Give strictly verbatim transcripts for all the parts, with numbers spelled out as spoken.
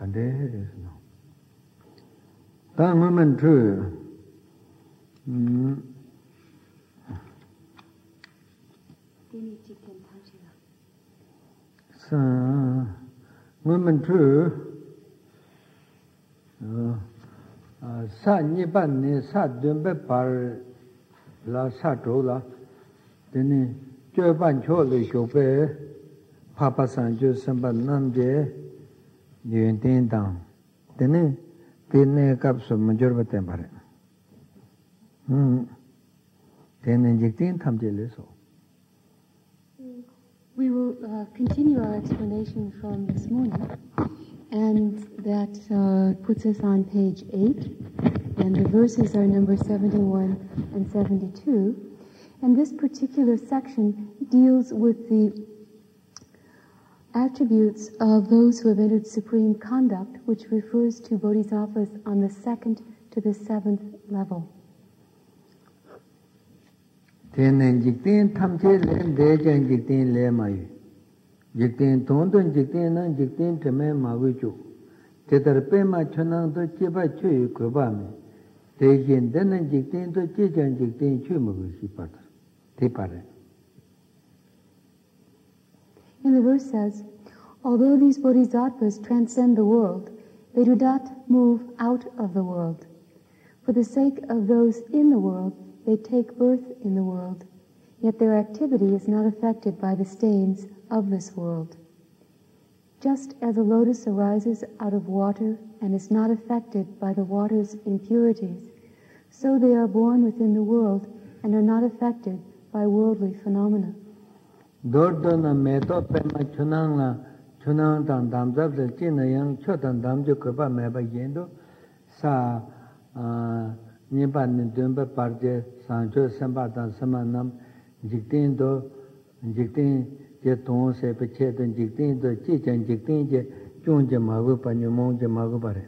there is no. That moment true. Mm. So, moment true. Sa nipan ni sa dunbe par la sa tro la. Then, Joe Ban Chole Shope, Papa San Joseph Namje, Yun Tin Down. Then, Tin Caps of Major Tempore. Hm. Then, injecting Tamjeliso. We will uh, continue our explanation from this morning, and that uh, puts us on page eight, and the verses are number seventy-one and seventy-two. And this particular section deals with the attributes of those who have entered supreme conduct, which refers to bodhisattvas on the second to the seventh level. Tenen jikten tamche len dejan jikten le mayu. Jikten tondon jikten nan jikten teme mawichu. Tetar pema chonang to chiba chuyu kubame. Dejan denan jikten to chijan jikten chuyu mawishi patar. And the verse says, although these bodhisattvas transcend the world, they do not move out of the world. For the sake of those in the world, they take birth in the world, yet their activity is not affected by the stains of this world. Just as a lotus arises out of water and is not affected by the water's impurities, so they are born within the world and are not affected by worldly phenomena. Dordona meto pema chunanga chunang dang damzab de jina yang chodan damju kuba meba yendo sa nipa ni dunba parje sancho samba dan sama nam jiktin do jiktin je tong se peche do jiktin do chi chan jiktin je chung je magu pa nyumong je magu pare.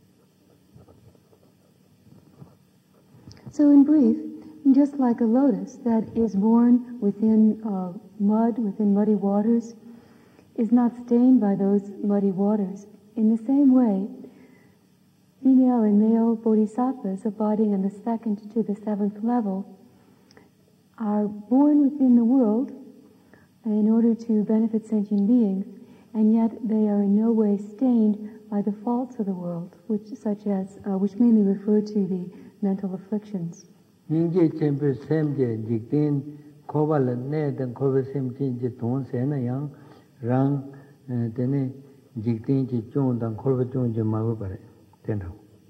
So in brief, just like a lotus that is born within uh, mud, within muddy waters, is not stained by those muddy waters, in the same way, female and male bodhisattvas abiding on the second to the seventh level are born within the world in order to benefit sentient beings, and yet they are in no way stained by the faults of the world, which, such as, uh, which mainly refer to the mental afflictions. Ninja chamber semje jiktin koval ne den koval semje je ton se na yang rang tene jiktin je chong dan koval chong je magu pare tendo.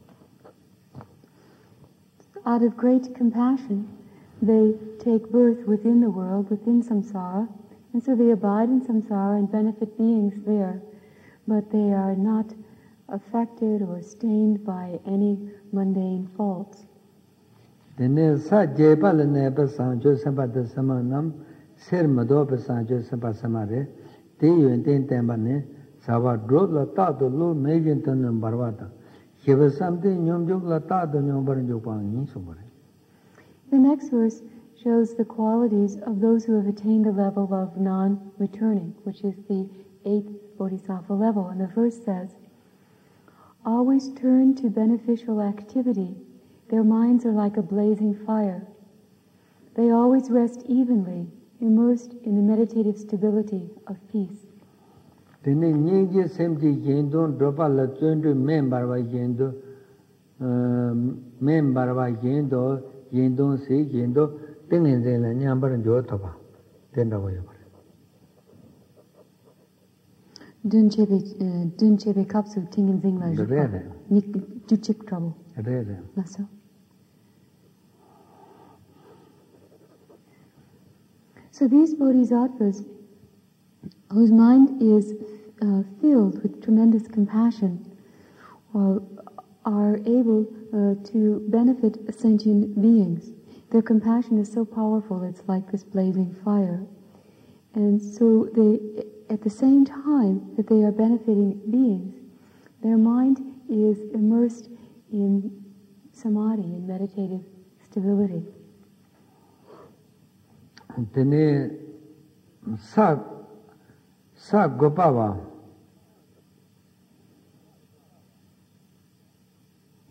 Out of great compassion, they take birth within the world, within samsara, and so they abide in samsara and benefit beings there, but they are not affected or stained by any mundane faults. Dene sa jebal ne ba sanjo samba de sama nam ser mado ba sanjo samba samare te yuen ten temba ne sawa drop la ta do lo mejen tan barwa ta heva samte nyom jog la ta do nyom bar jo pa ni so bare. The next verse shows the qualities of those who have attained the level of non-returning, which is the eighth bodhisattva level. And the verse says, always turn to beneficial activity. Their minds are like a blazing fire. They always rest evenly, immersed in the meditative stability of peace. Tene nyingje semji yendo dropa la tsundu men barwa yendo men barwa yendo yendo se yendo tenen de la nyambar jo thoba tenda wa yore. Dunchebe dunchebe kapsu tingin zingla Re nik juchik trouble. Re re. Naso. So these bodhisattvas, whose mind is uh, filled with tremendous compassion, uh, are able uh, to benefit sentient beings. Their compassion is so powerful, it's like this blazing fire. And so they, at the same time that they are benefiting beings, their mind is immersed in samadhi, in meditative stability. Tene sa sa gopawa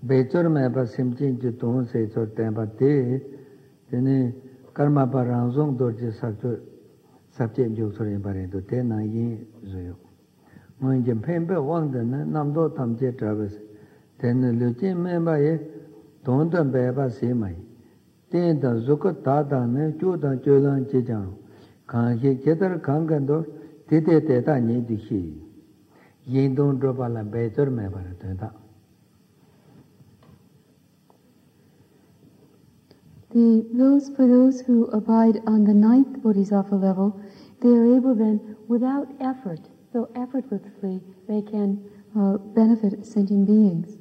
Bechor meba simchin ju tong se chor tenpa te tene karma pa rangzong dorje sabcho sabchen juk sorin parin to te na yin zuyo. Ngoyin jen penpe wangda na namdo tamche trabes tene luchin meba ye tong dan beba se mai. Ten dan zuka ta dan ne chu dan chu dan che jang. Kan he chetar kan kan do te te te ta nye di shi. Yin dong dropa la bechor meba ra ten ta. The, those, for those who abide on the ninth bodhisattva level, they are able then, without effort, so effortlessly, they can uh, benefit sentient beings.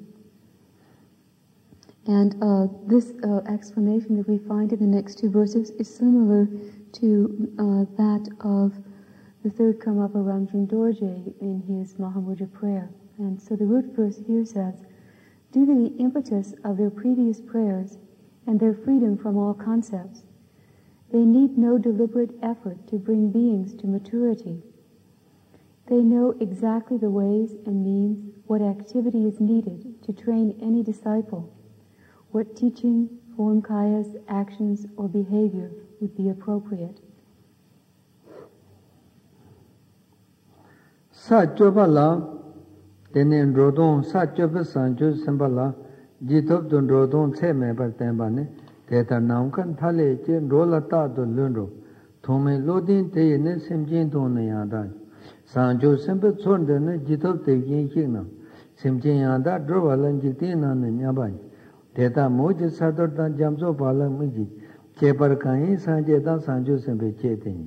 And uh, this uh, explanation that we find in the next two verses is similar to uh, that of the third Karmapa Ramjung Dorje in his Mahamudra prayer. And so the root verse here says, due to the impetus of their previous prayers, and their freedom from all concepts, they need no deliberate effort to bring beings to maturity. They know exactly the ways and means, what activity is needed to train any disciple, what teaching, form kayas, actions, or behavior would be appropriate. Sa choba la, tenen rodon sa choba sanjo sambala, Jitop dun rodon tse me par tenpa ne, teta namkan thale che rola ta do lunro, thome lodin teye ne simjin don ne yada. Sanjo sempe tsonde ne jitop te yin shik nam, simjin yada droba lan jik te na ne nyabany. Teta moji sador dan jamso pala miji, che par kanyi sanje dan sanjo sempe che tenyi.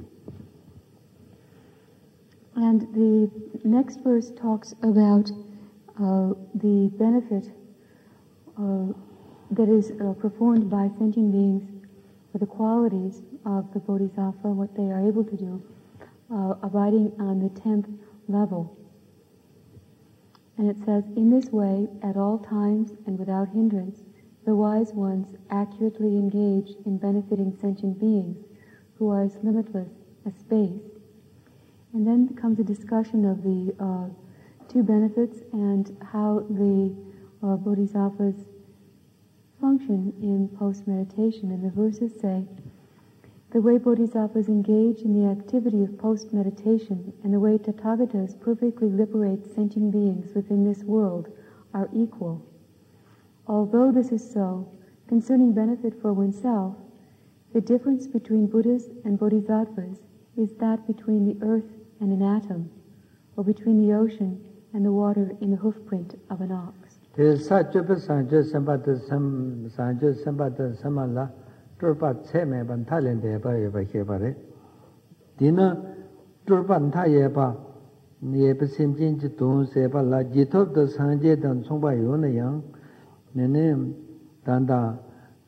And the next verse talks about uh, the benefit Uh, that is uh, performed by sentient beings for the qualities of the Bodhisattva, what they are able to do, uh, abiding on the tenth level. And it says, in this way, at all times and without hindrance, the wise ones accurately engage in benefiting sentient beings who are as limitless as space. And then comes a discussion of the uh, two benefits and how the Uh, bodhisattvas function in post-meditation. And the verses say, the way bodhisattvas engage in the activity of post-meditation and the way Tathagatas perfectly liberate sentient beings within this world are equal. Although this is so, concerning benefit for oneself, the difference between Buddhas and bodhisattvas is that between the earth and an atom, or between the ocean and the water in the hoofprint of an ox. Sa chopa sanjo sambata sanjo sambata samala turpa tseme ban thalen de ba ye ba he ba re dina turpa tha ye ba ye pa sim jin ji tu se ba la ji thop de sanje dan chong ba yo ne yang ne ne dan da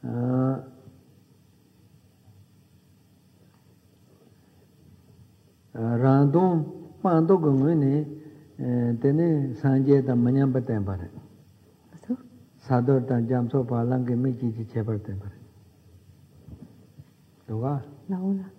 ran dong pan do gong ne de ne sanje da manyam ba ten ba re Sador dan jamso palang ke mi chi chi chebar te pare. Doga? No, no.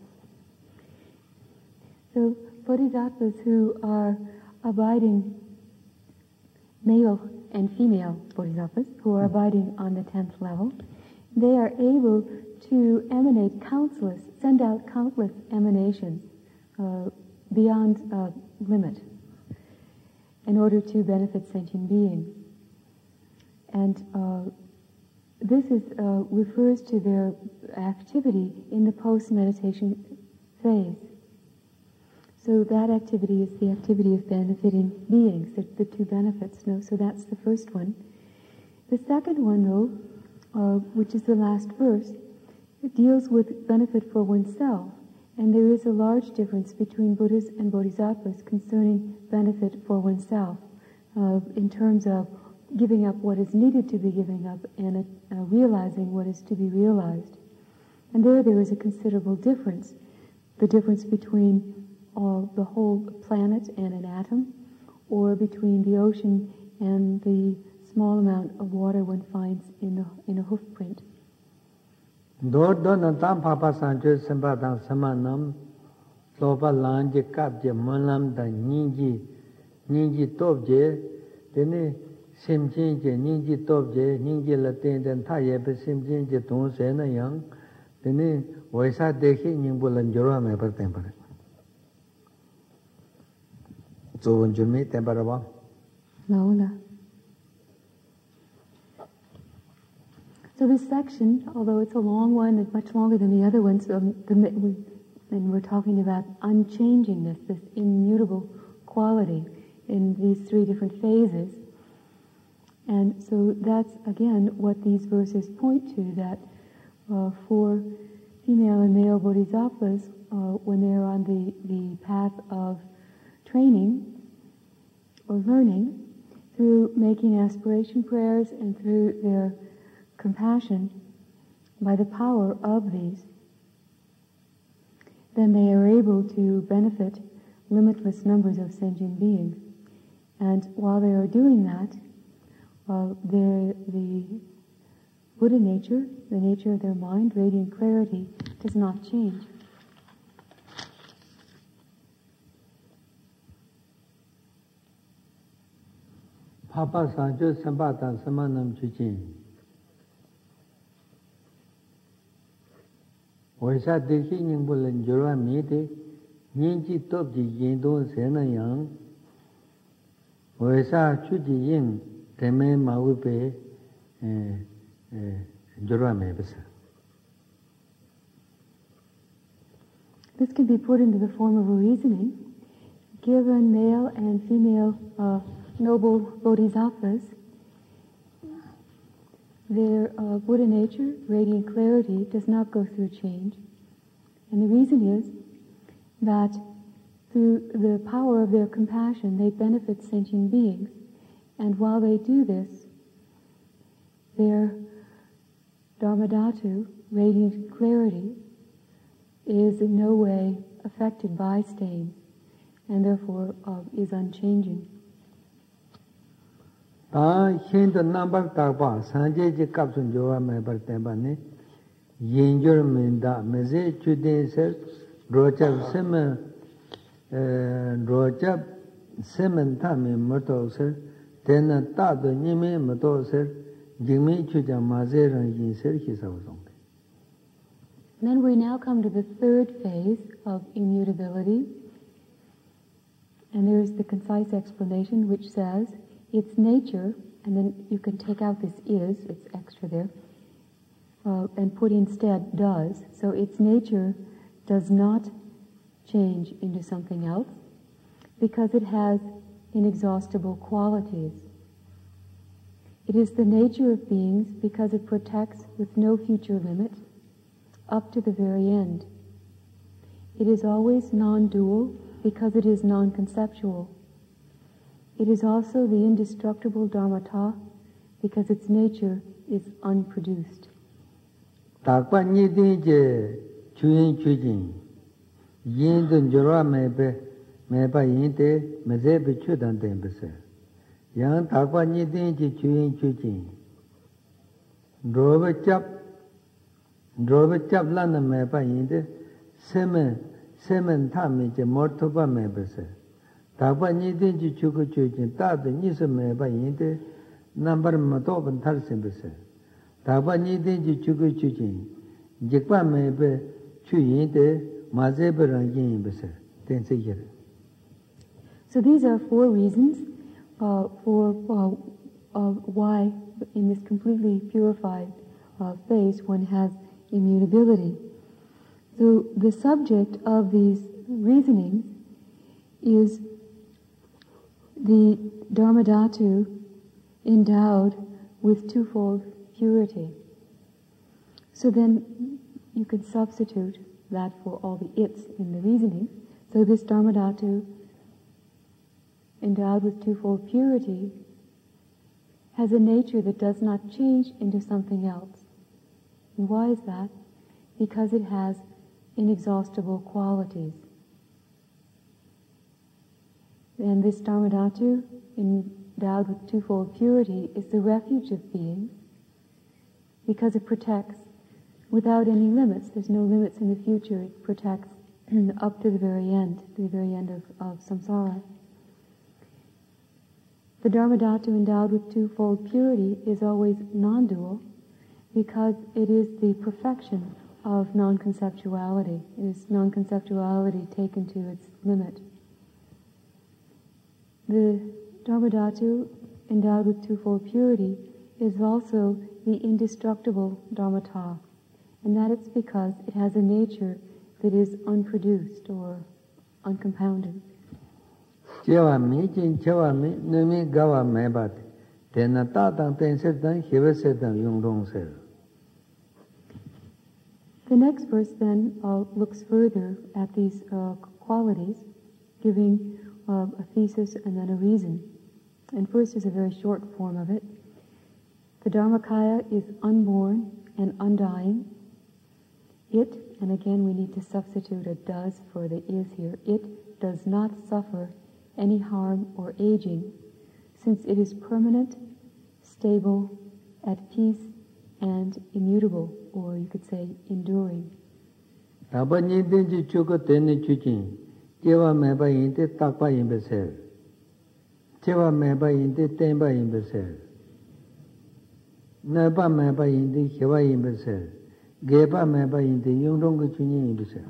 So bodhisattvas who are abiding, male and female bodhisattvas who are abiding on the tenth level, they are able to emanate countless, send out countless emanations uh, beyond uh, limit in order to benefit sentient beings. And uh, this is, uh, refers to their activity in the post-meditation phase. So that activity is the activity of benefiting beings, the, the two benefits. No? So that's the first one. The second one, though, uh, which is the last verse, it deals with benefit for oneself. And there is a large difference between Buddhas and Bodhisattvas concerning benefit for oneself uh, in terms of giving up what is needed to be given up and uh, realizing what is to be realized. And there, there is a considerable difference. The difference between uh, the whole planet and an atom, or between the ocean and the small amount of water one finds in, the, in a hoof print. Do do na tam papa sanjo semba dang samanam loba lanje kapje manam da nyinji nyinji topje tene Simchinje, Ninji Topje, Ninji Latin, and Tayepe, Simchinje, Tun Sena Yang, then Waisa Deki, Nimbulan Jura, Maper Temper. So, when you meet Temperaba? Laula. So this section, although it's a long one, it's much longer than the other ones, um, the, we, and we're talking about unchangingness, this immutable quality in these three different phases. And so that's, again, what these verses point to, that uh, for female and male bodhisattvas, uh, when they're on the, the path of training or learning, through making aspiration prayers and through their compassion, by the power of these, then they are able to benefit limitless numbers of sentient beings. And while they are doing that, uh, their, the Buddha nature, the nature of their mind, radiant clarity, does not change. Papa Sanjo Sambata Samanam Chuchin. Waisa Deki Nimbulan Jura Mite, Ninji Topji Yindon Sena Yang, Waisa Chuji Yin, Teme Maupe, Jura Mebesa. This can be put into the form of a reasoning. Given male and female uh, noble bodhisattvas, their uh, Buddha nature, radiant clarity, does not go through change. And the reason is that through the power of their compassion, they benefit sentient beings. And while they do this, their Dharmadhatu, radiant clarity, is in no way affected by stains, and therefore uh, is unchanging. Ta Hindu number Tapa, Sanjay Kapsun Joa Maber Tembane, Yinjur Minda, Meze Chudin Ser, Rojab Semen, Rojab Semen Tami Moto Ser, Tena Tado Nime Moto Ser, Jimmy Chuja Mazer and Yin Ser Hisawazong. Then we now come to the third phase of immutability, and there's the concise explanation which says, its nature, and then you can take out this is, it's extra there, uh, and put instead does. So its nature does not change into something else because it has inexhaustible qualities. It is the nature of beings because it protects with no future limit up to the very end. It is always non-dual because it is non-conceptual. It is also the indestructible Dharmata because its nature is unproduced. Takpa Nidin Je Chuyin Chujin Yindun Jura Mebe Meba Yinte Mezebe Chudan Dembese Yang Takpa Nidin Je Chuyin Chujin Drobe Chap Drobe Chap Lana Meba Yinte Semen Semen Tami Je Mortoba Mebese Takpa Nidin Je Chuku Chujin Tadu Nisa Meba Yinte Number Matoban Tarsimbese Takpa Nidin Je Chuku Chujin Jikpa Mebe Chuyinte Mazebe Rangin Bese Tense Yere. So these are four reasons uh, for uh, uh, why in this completely purified uh, phase one has immutability. So the subject of these reasonings is the Dharmadhatu endowed with twofold purity. So then you can substitute that for all the its in the reasoning. So this Dharmadhatu endowed with twofold purity has a nature that does not change into something else. And why is that? Because it has inexhaustible qualities. And this Dharmadhatu, endowed with twofold purity, is the refuge of beings because it protects without any limits. There's no limits in the future. It protects up to the very end, to the very end of, of samsara. The Dharma Dhatu endowed with twofold purity is always non-dual because it is the perfection of non-conceptuality. It is non-conceptuality taken to its limit. The Dharma Dhatu endowed with twofold purity is also the indestructible Dharmata, and that it's because it has a nature that is unproduced or uncompounded. Chewa mi jin chewa mi numi gawa me bat tena ta tang ten se tang hiwe se tang yung dong se. The next verse then uh, looks further at these uh, qualities, giving uh, a thesis and then a reason. And first is a very short form of it. The Dharmakaya is unborn and undying. It, and again we need to substitute a does for the is here, it does not suffer any harm or aging, since it is permanent, stable, at peace, and immutable, or you could say enduring. Taba nyi denji chuko teni chuchin, chewa meba yinte takpa yinpe ser. Chewa meba yinte tenpa yinpe ser. Neba meba yinte hewa yinpe ser. Geba meba yinte yungdong chunyi yinpe ser.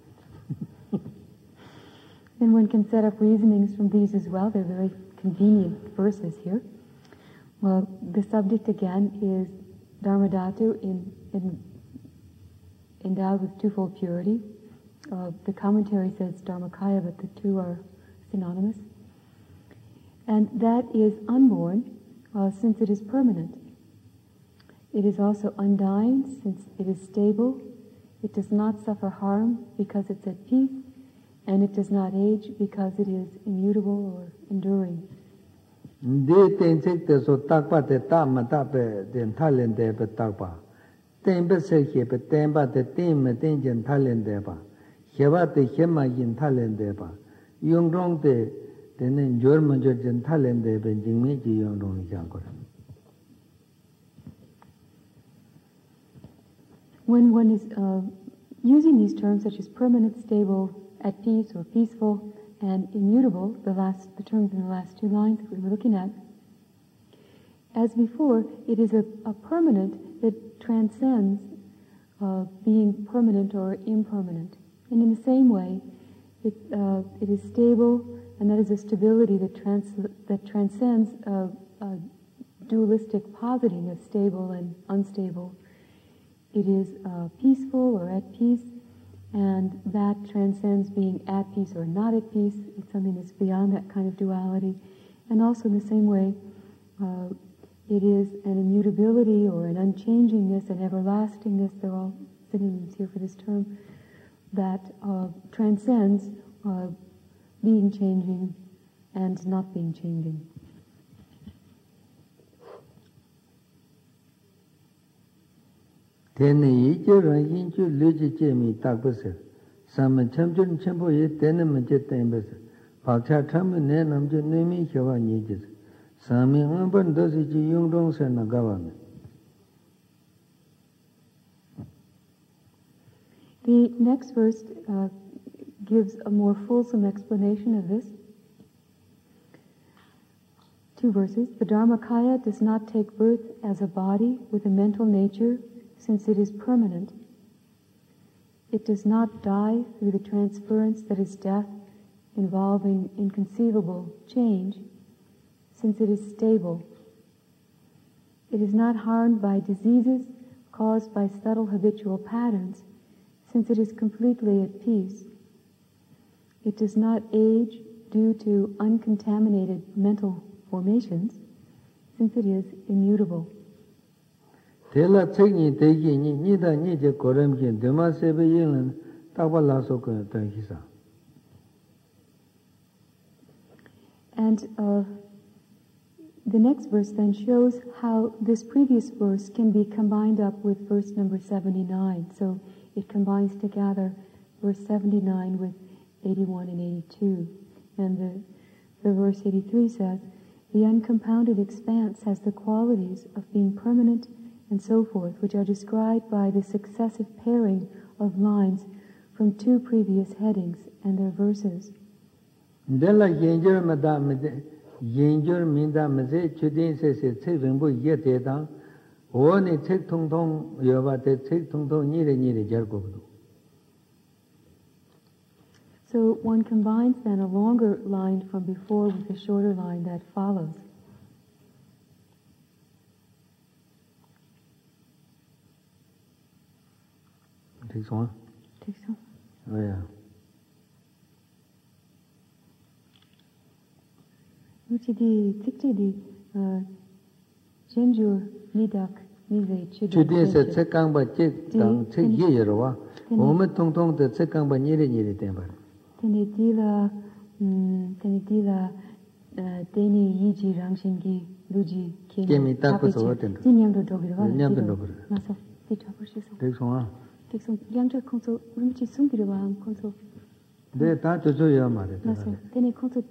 And one can set up reasonings from these as well. They're very convenient verses here. Well, the subject again is Dharma Dhatu in, in, endowed with twofold purity. Uh, the commentary says Dharmakaya, but the two are synonymous. And that is unborn, uh, since it is permanent. It is also undying, since it is stable. It does not suffer harm because it's at peace. And it does not age because it is immutable or enduring. De tensek te so takpa te ta mata pe den talen de pe takpa. Tenpe se he pe tenpa te ten me ten jen talen de pa. Hewa te hema yin talen de pa. Yung rong te tenen jor ma jor jen talen de pe jingme ji yung rong yang kore. When one is uh, using these terms such as permanent, stable, at peace or peaceful and immutable, the last the terms in the last two lines that we were looking at, as before, it is a, a permanent that transcends uh, being permanent or impermanent. And in the same way, it, uh, it is stable, and that is a stability that, trans- that transcends a, a dualistic positing of stable and unstable. It is uh, peaceful or at peace, and that transcends being at peace or not at peace. It's something that's beyond that kind of duality. And also in the same way, uh, it is an immutability or an unchangingness, an everlastingness, they're all synonyms here for this term, that uh, transcends uh, being changing and not being changing. Tene yi je ran yin chu lu ji je mi tak bu se. Sam cham chun chen po ye tene me je ten bu se. Pa cha cham ne nam je ne mi he wa ni ji. Sam ng ban do si ji yung dong se na ga wa me. The next verse uh, gives a more fulsome explanation of this. Two verses. The Dharmakaya does not take birth as a body with a mental nature, since it is permanent. It does not die through the transference that is death, involving inconceivable change, since it is stable. It is not harmed by diseases caused by subtle habitual patterns, since it is completely at peace. It does not age due to uncontaminated mental formations, since it is immutable. Tela tsegni tegi ni ni da ni je koram kin dema sebe yin ta ba la so ko ta hisa. And uh, the next verse then shows how this previous verse can be combined up with verse number seventy-nine. So it combines together verse seventy-nine with eighty-one and eighty-two. And the, the verse eighty-three says, the uncompounded expanse has the qualities of being permanent and so forth, which are described by the successive pairing of lines from two previous headings and their verses. Dela yenjer ma da me Yenjur minda maze chudin se se tsik rinpo ye te tang, o ni tsik tong tong yoba te tsik tong tong nire nire jar gobdo. So one combines then a longer line from before with a shorter line that follows. Takes one? Takes one. Oh yeah. Uchidi tikchidi jenjur midak mize chudi. Chudi se tsekangba chik tang tsik ye yerwa. Ome tong tong te tsekangba nire nire tenpa. Tene tila tene tila teni yiji rangshingi luji kemi takpa sowa tenpa. Jinyamdo dogirwa. Jinyamdo dogirwa. Maso tichapa shiso. Takes one. Takes one. Yangcha konso rumchi sungirwa konso. De ta tuzo yo mare. Maso tene konso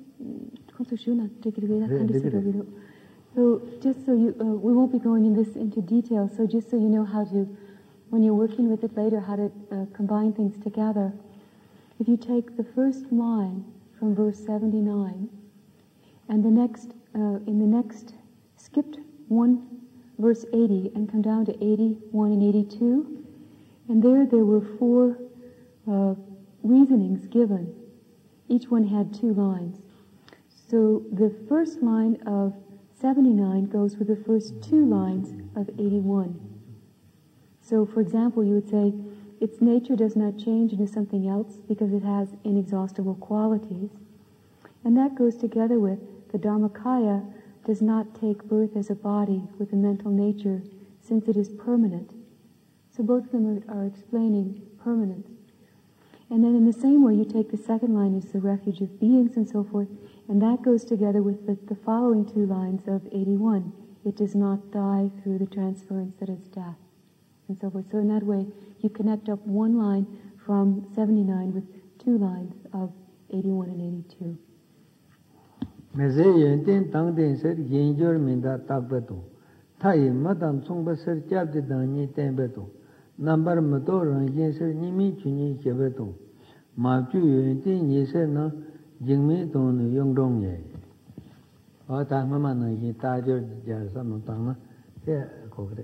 So just so you, uh, we won't be going in this into detail, so just so you know how to, when you're working with it later, how to uh, combine things together. If you take the first line from verse seventy-nine, and the next, uh, in the next, skipped one verse eighty and come down to eighty-one and eighty-two, and there there were four uh, reasonings given. Each one had two lines. So the first line of seventy-nine goes with the first two lines of eighty-one. So for example, you would say, its nature does not change into something else because it has inexhaustible qualities. And that goes together with the Dharmakaya does not take birth as a body with a mental nature since it is permanent. So both of them are, are explaining permanence. And then in the same way, you take the second line as the refuge of beings and so forth, and that goes together with the, the following two lines of eighty-one. It does not die through the transference that is death, and so forth. So in that way, you connect up one line from seventy-nine with two lines of eighty-one and eighty-two. Meze yenten tangden ser yenjor minda takbeto. Tayi madam songba ser jabde dangni tenbeto. Nambar mato rang yen ser nimi chuni chebeto. Mabju yenten ye ser na jingmi ton yong dong ye. O ta mama na ye ta jor jar sam tang na ye ko gre.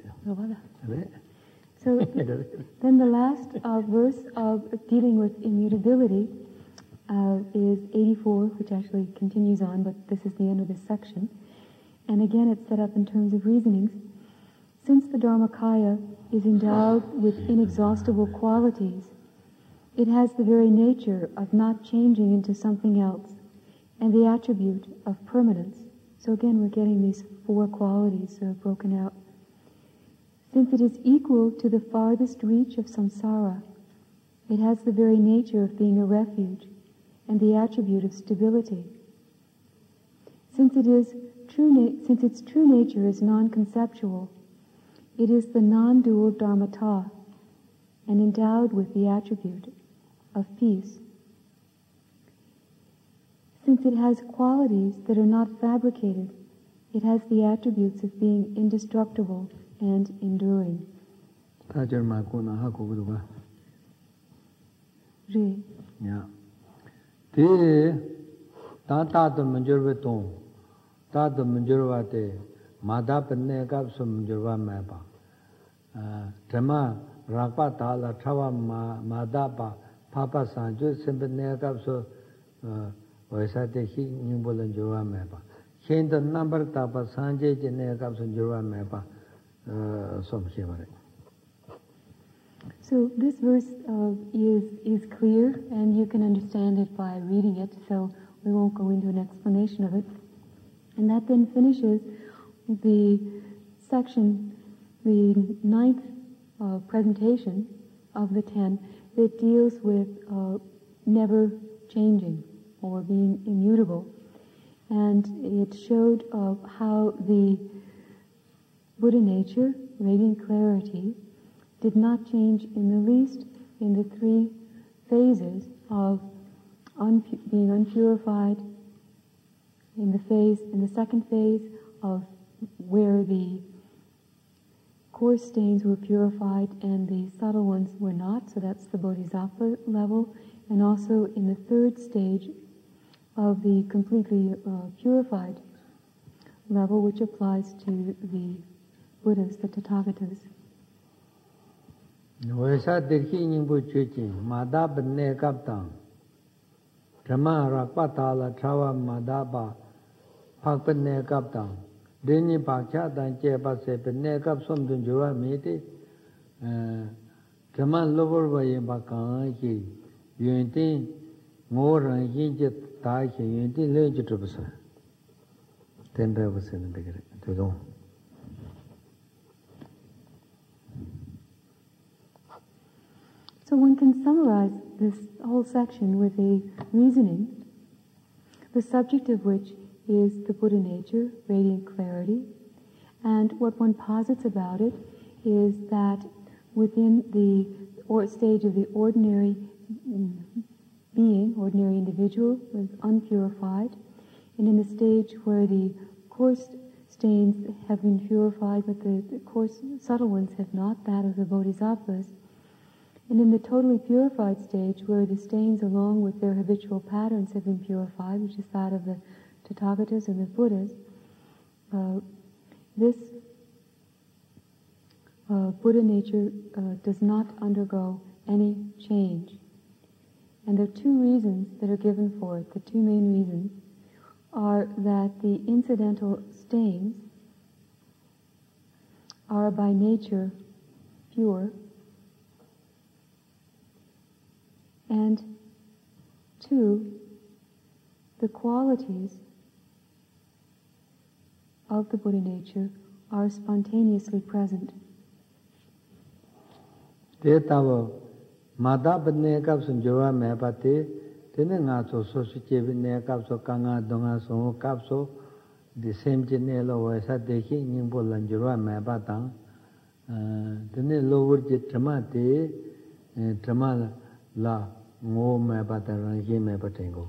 So then the last uh, verse of dealing with immutability uh, is eighty-four, which actually continues on, but this is the end of this section. And again, it's set up in terms of reasonings. Since the Dharmakaya is endowed with inexhaustible qualities, it has the very nature of not changing into something else, and the attribute of permanence. So again, we're getting these four qualities uh, broken out. Since it is equal to the farthest reach of samsara, it has the very nature of being a refuge and the attribute of stability. Since it is true na- since its true nature is non-conceptual, it is the non-dual dharmata and endowed with the attribute of peace. Since it has qualities that are not fabricated, it has the attributes of being indestructible and enduring. Re. Yeah. Te ta ta to manjurve to ta to manjurva te mada panne kap so manjurva me pa. Dhamma rakpa ta la thava ma mada pa papa sanju simpe ne kap so vaisa te hi nyumbolan jurva me pa. Hen the number ta pa sanje je ne kap so jurva me pa. So this verse uh, is is clear, and you can understand it by reading it, so we won't go into an explanation of it. And that then finishes the section, the ninth uh, presentation of the ten, that deals with uh, never changing or being immutable. And it showed uh, how the Buddha nature, radiant clarity, did not change in the least in the three phases of unpu- being unpurified, in the phase, in the second phase of where the coarse stains were purified and the subtle ones were not, so that's the Bodhisattva level, and also in the third stage of the completely uh, purified level, which applies to the Buddhas, the Tathagatas. Vesa dirki nyingbu chuchi, madab ne kaptang, Drama rakpatala trawa madaba, pakpa ne kaptang, Dini pakcha dan chepa sepe ne kap somdun juwa miti, Drama lobor bayi bakang ki, yuntin ngor rang yin je ta ki, yuntin le ju trupasa. Tenra vasa ne begare, tudong. So one can summarize this whole section with a reasoning, the subject of which is the Buddha nature, radiant clarity, and what one posits about it is that within the or stage of the ordinary being, ordinary individual, is unpurified, and in the stage where the coarse stains have been purified, but the, the coarse subtle ones have not, that of the Bodhisattvas, and in the totally purified stage, where the stains along with their habitual patterns have been purified, which is that of the Tathagatas and the Buddhas, uh, this uh, Buddha nature uh, does not undergo any change. And there are two reasons that are given for it. The two main reasons are that the incidental stains are by nature pure, and two, the qualities of the Buddha nature are spontaneously present. Tetawo madab ne kap sun jowa me pate tene nga so so su chebi ne kap so kanga donga so kap so the same jine lo wasa dekhi nyingbo lan jowa me patang tene lower je drama te drama la ngo me patang ye me patengo.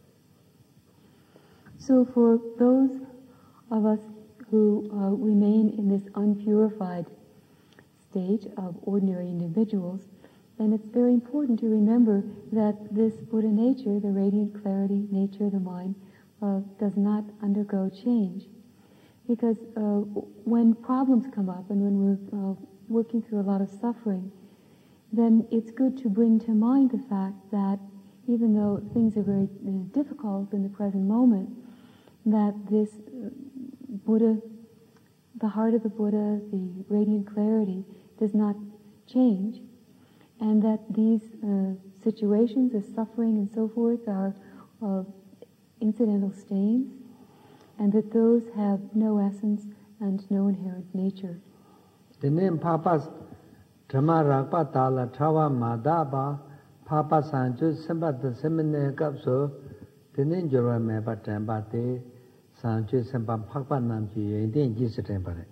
So for those of us who uh, remain in this unpurified stage of ordinary individuals, then it's very important to remember that this Buddha nature, the radiant clarity nature of the mind, uh, does not undergo change. Because uh, when problems come up and when we're uh, working through a lot of suffering, then it's good to bring to mind the fact that even though things are very uh, difficult in the present moment, that this Buddha, the heart of the Buddha, the radiant clarity, does not change, and that these uh, situations of suffering and so forth are uh, incidental stains, and that those have no essence and no inherent nature. The name Papas Drama Rakpa Tala Trawa Madaba Papa Sanju Sempat the Semine Kapso, the Ninjura Meba Tempate, Sanju Sempa Papa Namji, and then Jesus Tempare.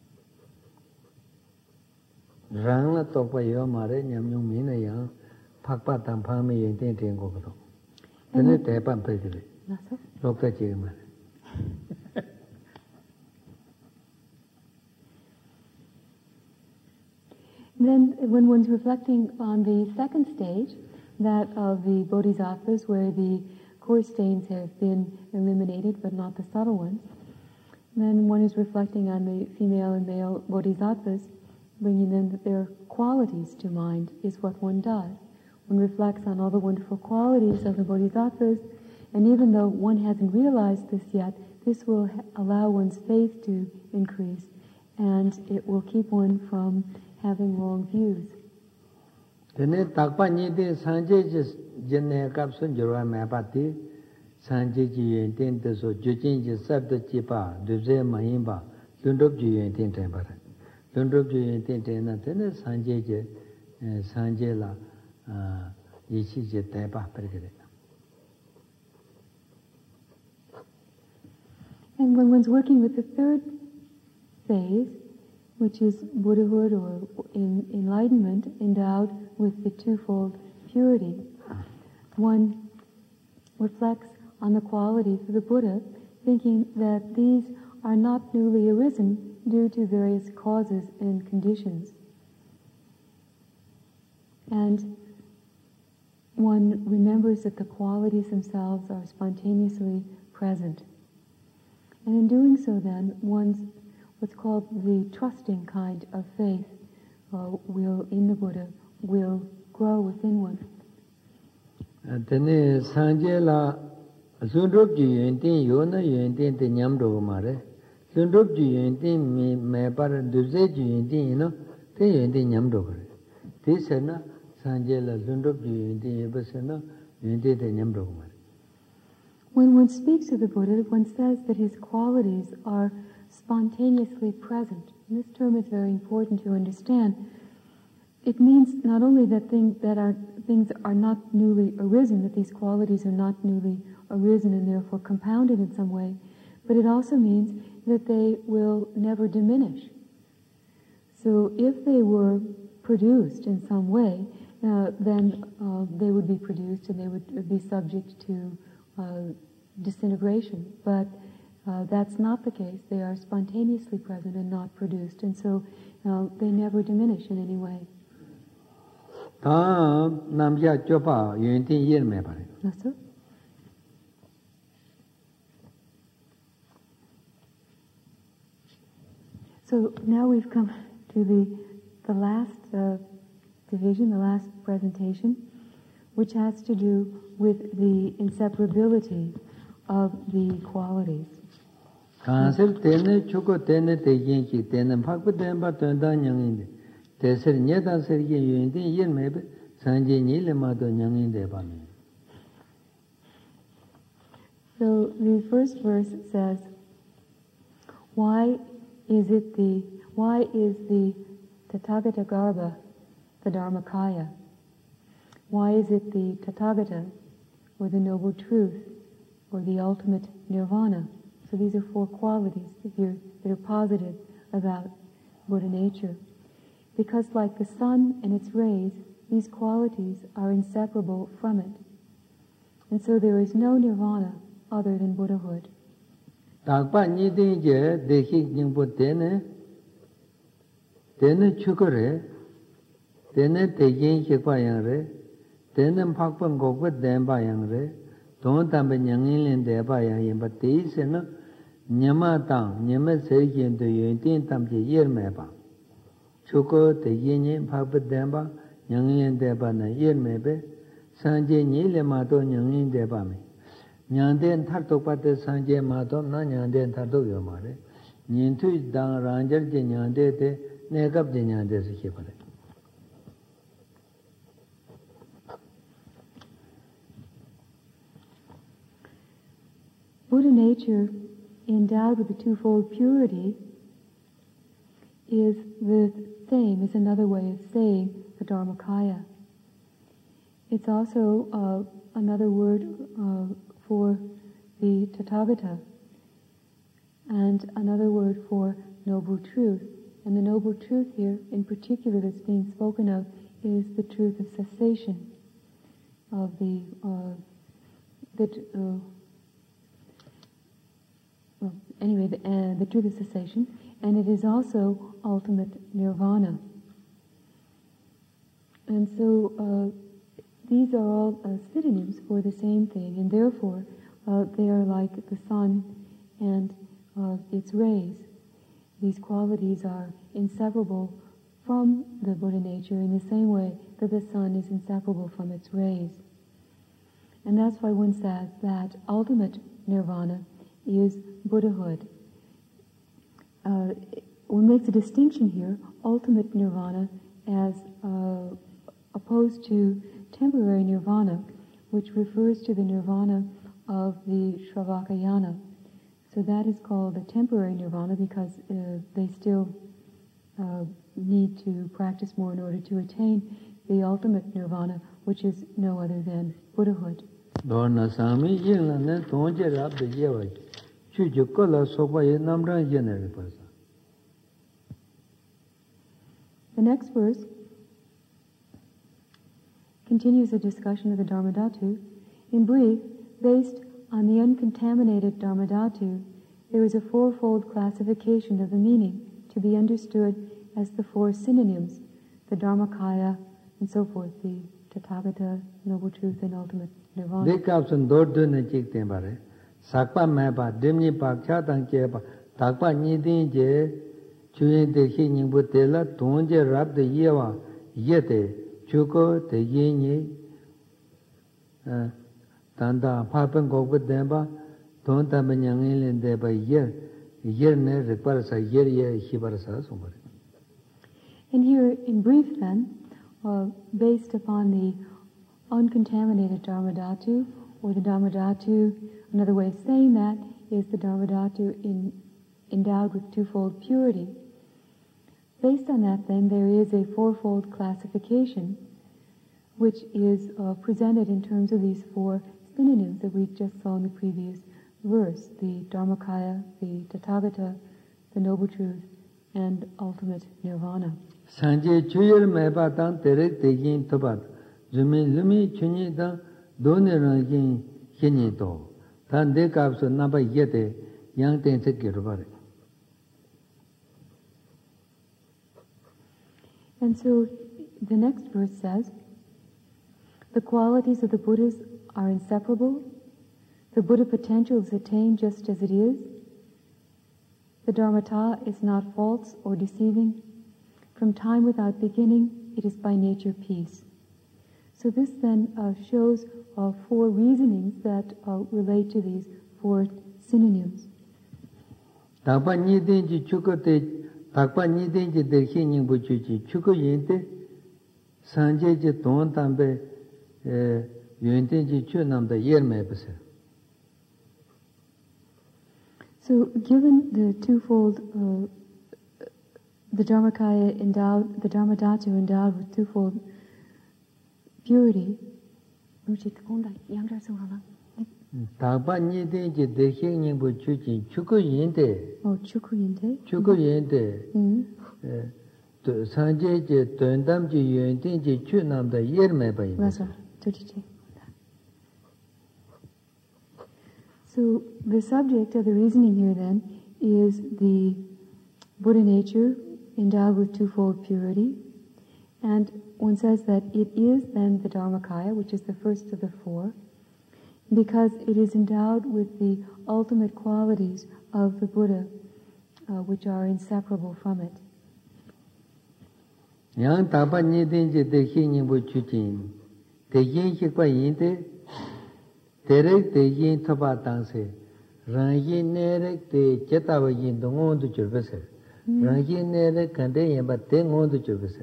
Rangla Topa Yomare, Yamung Mina Yang, Papa Tampami, and then Tingo. Then it happened pretty. Look at you, Then when one's reflecting on the second stage, that of the Bodhisattvas, where the coarse stains have been eliminated but not the subtle ones, then one is reflecting on the female and male Bodhisattvas, bringing them their qualities to mind is what one does. One reflects on all the wonderful qualities of the Bodhisattvas, and even though one hasn't realized this yet, this will ha- allow one's faith to increase, and it will keep one from having wrong views. Tene takpa nyite sanje jene kapsun jorwa mapati sanje ji yuen ten teso jujin ji sabda jipa dubze mahimba lundrup ji yuen ten ten para lundrup ji yuen ten ten na tene sanje ji sanje la yichi ji taipa pergere. And when one's working with the third phase, which is Buddhahood or in enlightenment endowed with the twofold purity, one reflects on the qualities of the Buddha, thinking that these are not newly arisen due to various causes and conditions. And one remembers that the qualities themselves are spontaneously present. And in doing so then, one's what's called the trusting kind of faith uh, will, in the Buddha, will grow within one. Tene sanje la sundrup ji yuen tin yona yuen tin te nyam do mare. Sundrup ji yuen tin me me par duze ji yuen tin no te yuen tin nyam do kare. Te sena sanje la sundrup ji yuen tin yeba sena yuen tin te nyam do mare. When one speaks of the Buddha, one says that his qualities are spontaneously present. And this term is very important to understand. It means not only that things that are things are not newly arisen, that these qualities are not newly arisen and therefore compounded in some way, but it also means that they will never diminish. So if they were produced in some way, uh, then uh, they would be produced and they would be subject to uh, disintegration. But uh, that's not the case. They are spontaneously present and not produced, and so uh, they never diminish in any way. So So now we've come to the the last uh, division, the last presentation, which has to do with the inseparability of the qualities. So the first verse says, why is it the, why is the Tathagata Garbha the Dharmakaya? Why is it the Tathagata, or the Noble Truth, or the ultimate Nirvana? So these are four qualities that, you're, that are posited about Buddha nature. Because like the sun and its rays, these qualities are inseparable from it. And so there is no nirvana other than Buddhahood. Chuko te yin papa demba, Yang deba na yin mebe, Sanje Nile mato Yang deba me. Nyanden Tarto Pate Sanje mato na Nyanden Tarto Yomare. Nintu dang Ranger Jinyande te Negab Jinyande Sikipare. Buddha nature, endowed with the twofold purity, is the same, is another way of saying the Dharmakaya. It's also uh, another word uh, for the Tathagata, and another word for Noble Truth. And the Noble Truth here, in particular, that's being spoken of, is the truth of cessation, of the, uh, that, uh, well, anyway, the, uh, the truth of cessation, and it is also ultimate nirvana. And so uh, these are all uh, synonyms for the same thing, and therefore uh, they are like the sun and uh, its rays. These qualities are inseparable from the Buddha nature in the same way that the sun is inseparable from its rays. And that's why one says that ultimate nirvana is Buddhahood. Uh, one makes a distinction here, ultimate nirvana as uh, opposed to temporary nirvana, which refers to the nirvana of the Shravakayana. So that is called the temporary nirvana because uh, they still uh, need to practice more in order to attain the ultimate nirvana, which is no other than Buddhahood. The next verse continues a discussion of the Dharmadhatu. In brief, based on the uncontaminated Dharmadhatu, there is a fourfold classification of the meaning to be understood as the four synonyms, the Dharmakaya, and so forth, the Tathagata, Noble Truth, and Ultimate Nirvana. They come from Dordo and Chik Timbare. Sakpa Mapa, Dimni Pak Chatan Kepa, Takpa Nidin Je, Chuyin de Hining Butela, Tonje Rab the Yewa, Yete, Chuko, the Yini, Tanda, Papan Gog with Demba, Tonta Banyangil and Deba Yer, Yerne requires a year, Hibarasa. And here, in brief then, uh, based upon the uncontaminated Dharmadhatu, or the Dharmadhatu, another way of saying that is the Dharmadhatu in, endowed with twofold purity. Based on that, then, there is a fourfold classification, which is uh, presented in terms of these four synonyms that we just saw in the previous verse, the Dharmakaya, the Tathagata, the Noble Truth, and Ultimate Nirvana. Sanje Chuyar Meba Tang Terek Tegin Tobat, Jumi Lumi Chuni Tang Doni Rangin Hinito, Tan De Kapsu Naba Yete, Yang Ten Sekirubari. And so the next verse says, the qualities of the Buddhas are inseparable, the Buddha potential is attained just as it is, the Dharmata is not false or deceiving, from time without beginning, it is by nature peace. So this then uh, shows uh, four reasonings that uh, relate to these four synonyms. Takpa Nidinji Chukote, Takpa Nidinji Derhi Nyingbu Chuchi, Chuko Yente, Sanjeji Ton Tambe, Yuentenji Chunam the Yerme Pese. So given the twofold uh, the Dharmakaya endowed, the Dharmadhatu endowed with twofold purity. Takpa Nidinji Derhi Nyingbu Chuchi, Chuko Yente. Oh, Chuko Yente. Chuko Yente. Sanjeji Tondamji Yuentenji Chunam the Yerme Pese. So the subject of the reasoning here then is the Buddha nature endowed with twofold purity, and one says that it is then the Dharmakaya, which is the first of the four, because it is endowed with the ultimate qualities of the Buddha, uh, which are inseparable from it. Yang Takpa Nidinji Derhi Nyingbu Chuchi, Tegin Hikpa Yinte, Terek Tegin Toba Tangse, Rangi Nerek Te Chetava Yin Dongon to Churvese, Rangi Nerek Kande Yamba Tengon to Churvese.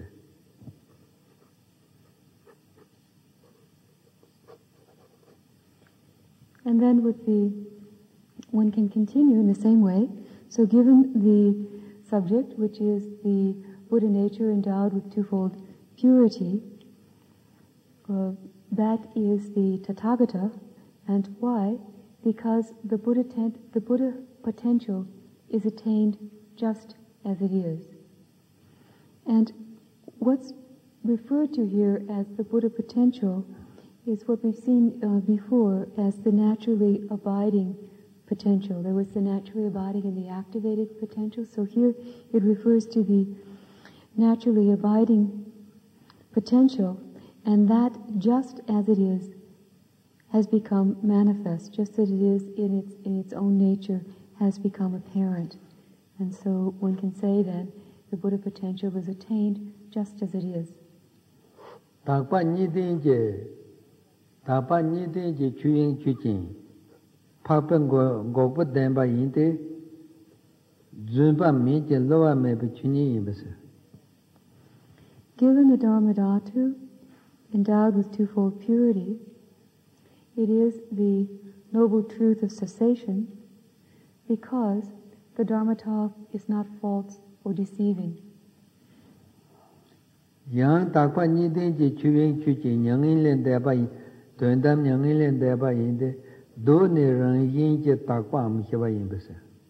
And then with the, one can continue in the same way. So given the subject, which is the Buddha nature endowed with twofold purity, uh, that is the Tathagata. And why? Because the Buddha, tent, the Buddha potential is attained just as it is. And what's referred to here as the Buddha potential is what we've seen uh, before as the naturally abiding potential. There was the naturally abiding and the activated potential. So here it refers to the naturally abiding potential, and that just as it is has become manifest, just as it is in its in its own nature has become apparent. And so one can say that the Buddha potential was attained just as it is. Takpa Nidinji, Takpa Nidinji Chuying Chuchin, Papan Gopa Demba Yinte, Zunpa Mijin Loa Mebe Chuni Yimbese. Given the Dharmadhatu, endowed with twofold purity, it is the noble truth of cessation, because the Dharmata is not false or deceiving. Yang Takpa Nidinji Chuying Chuchin, Yangin Len Deba Tundam Yangin Len Deba Yinde, Do Ne Rang Yinji Takpa Amhiba Yimbese.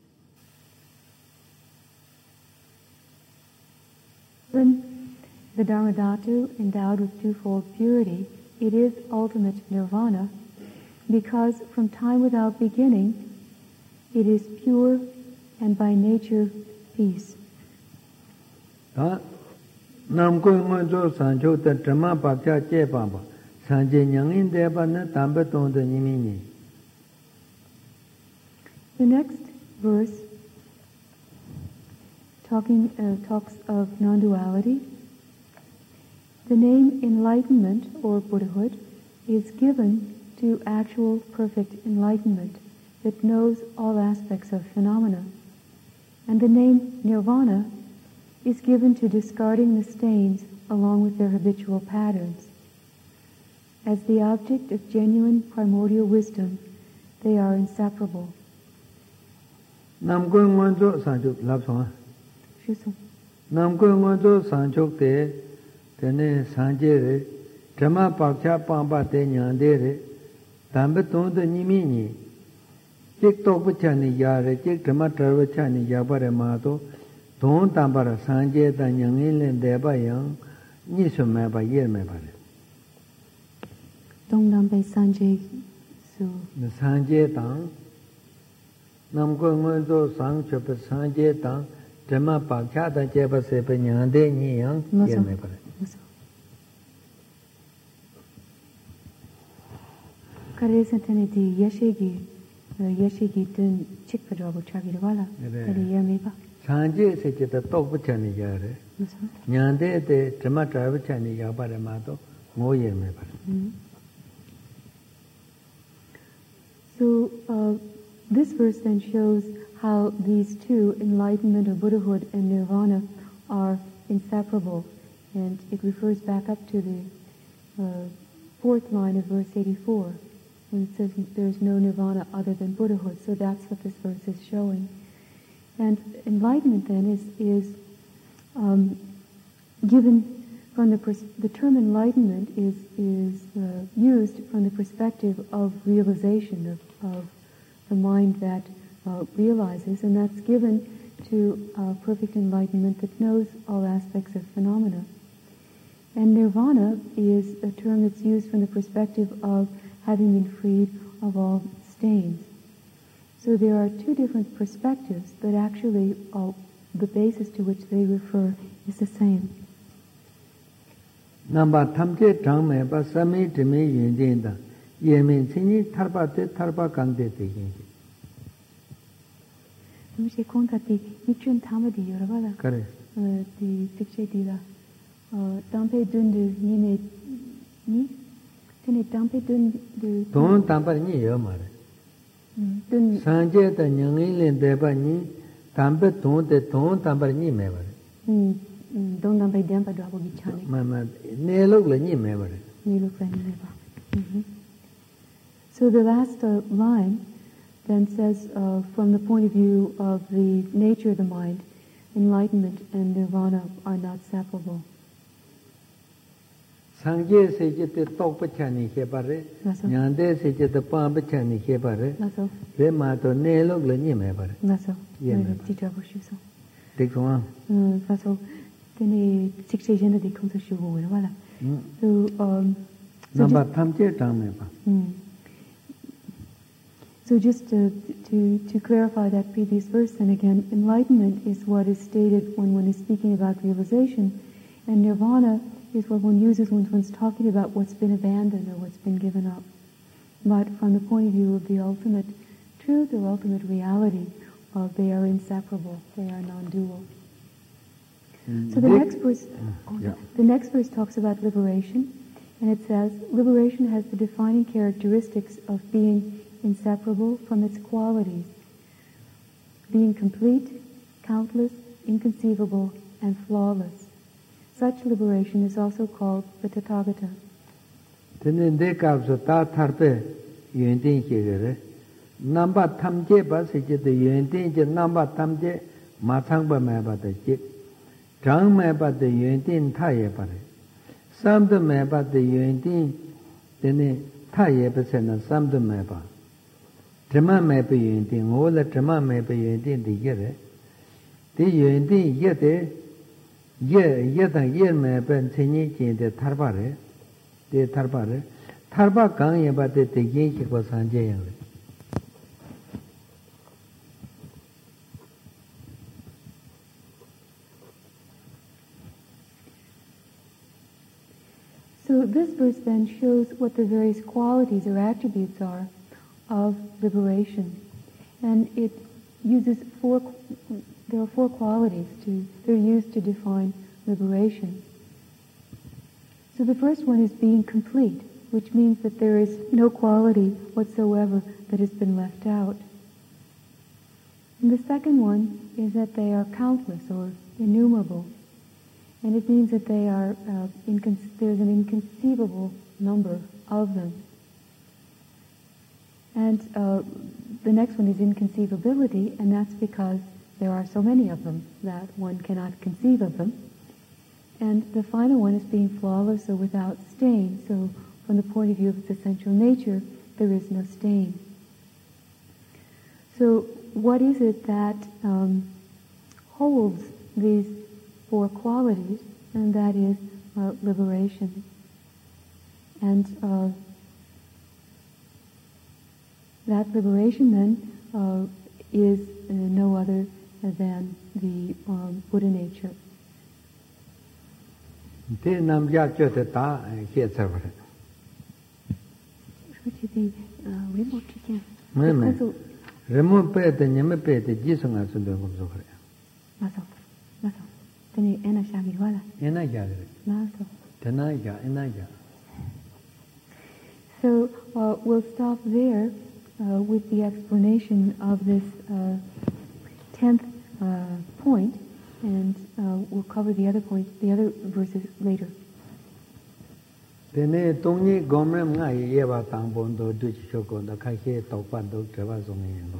When the Dharmadhatu endowed with twofold purity, it is ultimate nirvana, because from time without beginning, it is pure and by nature peace. Ta Nam Koi Ngonzo Sancho the Drama Bakya Chepamba, Sanje Yangin Debana Tambeton the Nimini. The next verse talking uh, talks of non-duality. The name enlightenment or Buddhahood is given to actual perfect enlightenment that knows all aspects of phenomena. And the name nirvana is given to discarding the stains along with their habitual patterns. As the object of genuine primordial wisdom, they are inseparable. Nam Koi Ngonzo Sancho Lapsong. Nam Koi Ngonzo Sancho te tene Sanje Drama Bakya Pamba te Nyande Tambeton the Nimini. Chik Tokpachani Yare, Chik Drama Travachani Yabare Mato, Don Tambara Sanje, Danyangin, Deba Yang, Nisumeba Yermebare. Dong Dambe Sanje Su. The Sanje Tang, Namko Ngozo Sang Chopa Sanje Tang, Drama Pakata Jeba Sepenyande Yang, Yermebare. Karesantane di Yeshigi, Yeshigi Dun Chikpadrogo Chagirwala, Yermeba. Sanje Sechita Tokpachani Yare, Nyande de Drama Travachani Yabare Mato, Mo Yermebare. So uh, this verse then shows how these two, enlightenment or Buddhahood and nirvana, are inseparable. And it refers back up to the uh, fourth line of verse eighty-four, when it says there's no nirvana other than Buddhahood. So that's what this verse is showing. And enlightenment then is, is um, given from the, pers- the term enlightenment is, is uh, used from the perspective of realization, of, of the mind that uh, realizes, and that's given to uh, perfect enlightenment that knows all aspects of phenomena. And nirvana is a term that's used from the perspective of having been freed of all stains. So there are two different perspectives, but actually all, the basis to which they refer is the same. Namba Tamke Tangme Basami Demi Yindinda, Yemin Sini Tarba de Tarba Gande de Yindi. Namaste Kontati, Nichun Tamadi Yoravala. Correct. The Sikshe Dila. Tampe Dundu Nime Ni? Tene Tampe Dundu. Don Tampa Ni Yomare. Sanje the Yangin Deba Ni, Tampe Don de Don Tampa Ni Mever. Don't number Dampa Double Gichani. Mamma, Nelo Lani Mever. Nilo Frenny. So the last uh, line then says, uh, from the point of view of the nature of the mind, enlightenment and nirvana are not separable. Sangye Sejit Tokpachani Hebare, Yande Sejit Pambachani Hebare, Remato Nelo Lani Mever. Naso, teacher Bushuso. Take one. Faso, then a six agent of the concession. So, um, Number Tamche Tameba. So just to, to, to clarify that previous verse, then again, enlightenment is what is stated when one is speaking about realization, and nirvana is what one uses when one's talking about what's been abandoned or what's been given up. But from the point of view of the ultimate truth or ultimate reality, uh, they are inseparable, they are non-dual. Mm. So the next verse, oh, yeah. the next verse talks about liberation, and it says, liberation has the defining characteristics of being inseparable from its qualities, being complete, countless, inconceivable, and flawless. Such liberation is also called the Tathagata. Namba tamje ba se je de yuen tin je namba tamje ma chang ba ma ba de je zhang ma ba de yuen tin ta ye ba le sam de ma ba de yuen tin de ne ta ye ba se na sam de ma ba zhma ma ba yuen tin ngo le zhma ma ba yuen tin de ye de de yuen tin ye de ye ye da ye ma ba chen ni jin de tar ba le de tar ba le tar ba gang ye ba de de yin chi ko san je yang le. So this verse then shows what the various qualities or attributes are of liberation. And it uses four, there are four qualities to, they're used to define liberation. So the first one is being complete, which means that there is no quality whatsoever that has been left out. And the second one is that they are countless or innumerable. And it means that they are, uh, incon- there's an inconceivable number of them. And uh, the next one is inconceivability, and that's because there are so many of them that one cannot conceive of them. And the final one is being flawless or without stain. So from the point of view of its essential nature, there is no stain. So what is it that um, holds these four qualities? And that is uh, liberation. And uh, that liberation then uh, is uh, no other than the um, Buddha nature. Te namja chote ta he savare. 说起的呃维摩之间， 没没，人们背的你们背的，几生啊是对我们说的。 马嫂，马嫂，等你安那下米话了。 安那家的。 马嫂。 等那家，安那家。 So uh, we'll stop there uh, with the explanation of this uh, tenth uh, point. And uh, we'll cover the other points, the other verses later. Tene tongni gomem nga yeba tangbondo du choko da khahe tokpa do treba songi no.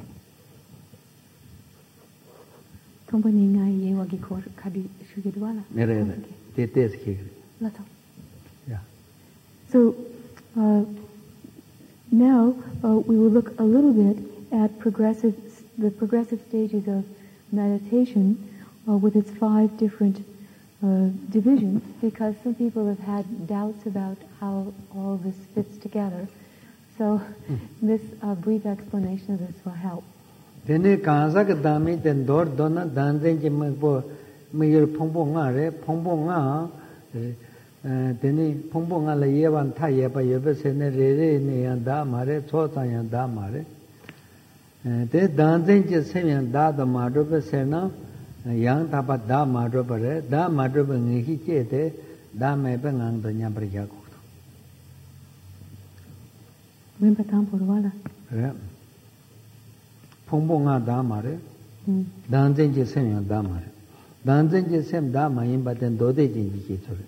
Tongpa ni nga yewa gi khor khadi shugedwala. Nere ne. Te tes ki. Lato. Yeah. So uh, now uh, we will look a little bit at progressive, the progressive stages of meditation. Uh, with its five different uh, divisions, because some people have had doubts about how all this fits together. So mm. this uh, brief explanation of this will help. Tene kansa ka dami ten dor dona danzen ji me po me yer phongpo nga re phongpo nga tene phongpo nga la yeban tha yeba yebe se ne re re ne ya da mare cho sa ya da mare te danzen ji se ya da da ma do be se na yang tapa da ma do pare da ma do be ngi hi che te da me be ngang do nya priya ko to wen patam porwala re phong bo nga da ma re dan zen je sem ya da ma re dan zen je sem da ma yin ba ten do de jin ji che so re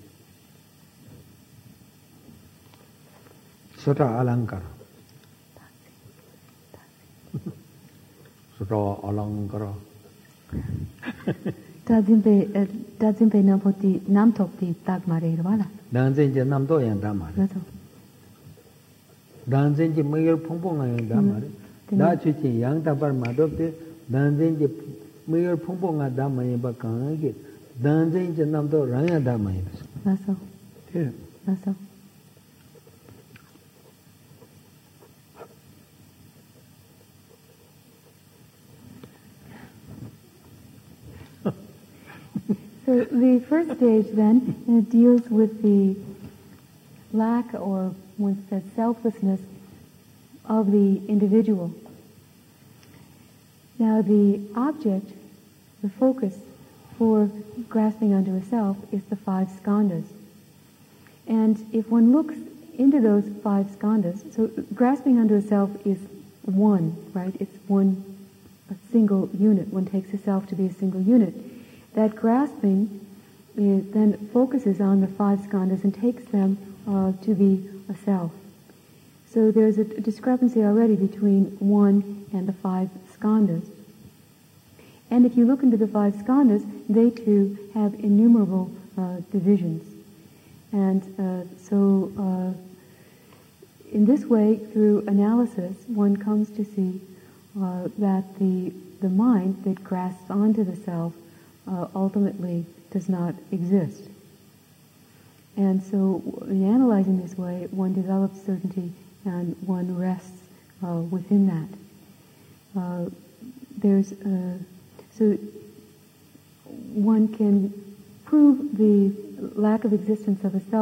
sota alankar sota alankar Dadzimpe dadzimpe nampoti namtokti tagmare wala. Danzenje namdo yan damare. Nato. Danzenje mayel phongpong yan damare. Da chuchi yang tabar madopte danzenje mayel phongpong yan damare ba kange danzenje namdo ranya damare. Naso. Yeah. Naso. So the first stage then uh, deals with the lack, or one says selflessness, of the individual. Now the object, the focus for grasping onto a self is the five skandhas. And if one looks into those five skandhas, so grasping onto a self is one, right? It's one, a single unit. One takes a self to be a single unit. That grasping is, then focuses on the five skandhas and takes them uh, to be a self. So there's a discrepancy already between one and the five skandhas. And if you look into the five skandhas, they too have innumerable uh, divisions. And uh, so uh, in this way, through analysis, one comes to see uh, that the, the mind that grasps onto the self Uh, ultimately does not exist. And so in analyzing this way, one develops certainty and one rests uh, within that. Uh, there's uh, so one can prove the lack of existence of a self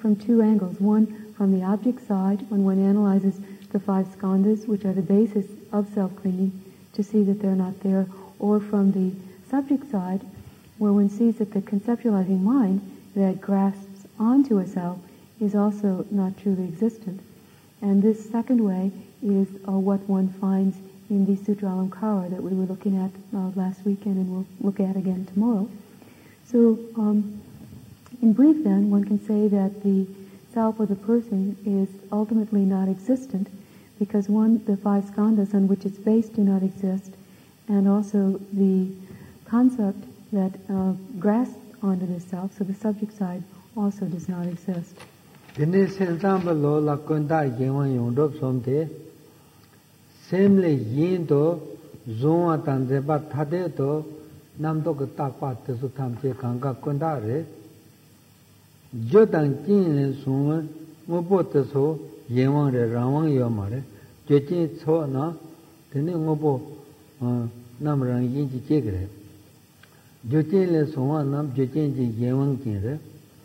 from two angles. One, from the object side, when one analyzes the five skandhas, which are the basis of self-clinging, to see that they're not there, or from the subject side, where one sees that the conceptualizing mind that grasps onto a self is also not truly existent. And this second way is uh, what one finds in the Sutra Alamkara that we were looking at uh, last weekend and we'll look at again tomorrow. So, um, in brief then, one can say that the self or the person is ultimately not existent because one, the five skandhas on which it's based do not exist, and also the concept that uh, grasps onto the self, so the subject side, also does not exist. Dene sensamba lo la konda yenwa yongdop somte semle yin to zonwa tanze ba thade to namdo ka takpa tesu thamche kanga konda re jodang jin le sunwa ngobo tesu yenwa re rawang yo ma re jojin cho na dene ngobo nam rang yin ji che gre jojin le sunwa nam jojin ji yenwa kin re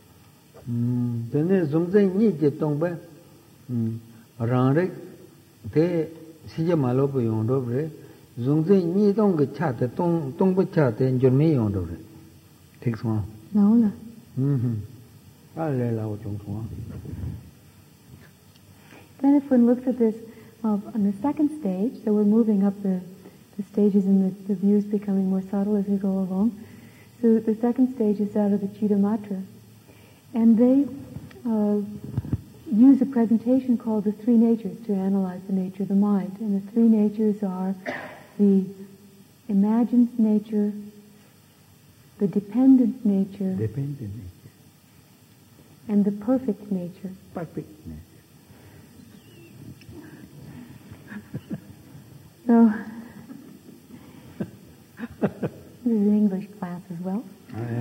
dene zungzen ni je tongba rang re de sije malo bu yong do bre zungzen ni dong ge cha de tong tong bu cha de njur me yong do bre thik swa no la hm a le la wo chong swa. Then if one looks at this uh, on the second stage, so we're moving up the, the stages and the, the views becoming more subtle as we go along. So the second stage is that of the Chittamatra. And they uh, use a presentation called the three natures to analyze the nature of the mind. And the three natures are the imagined nature, the dependent nature, dependent nature, and the perfect nature. Perfect nature. So, this is an English class as well. Oh, yeah.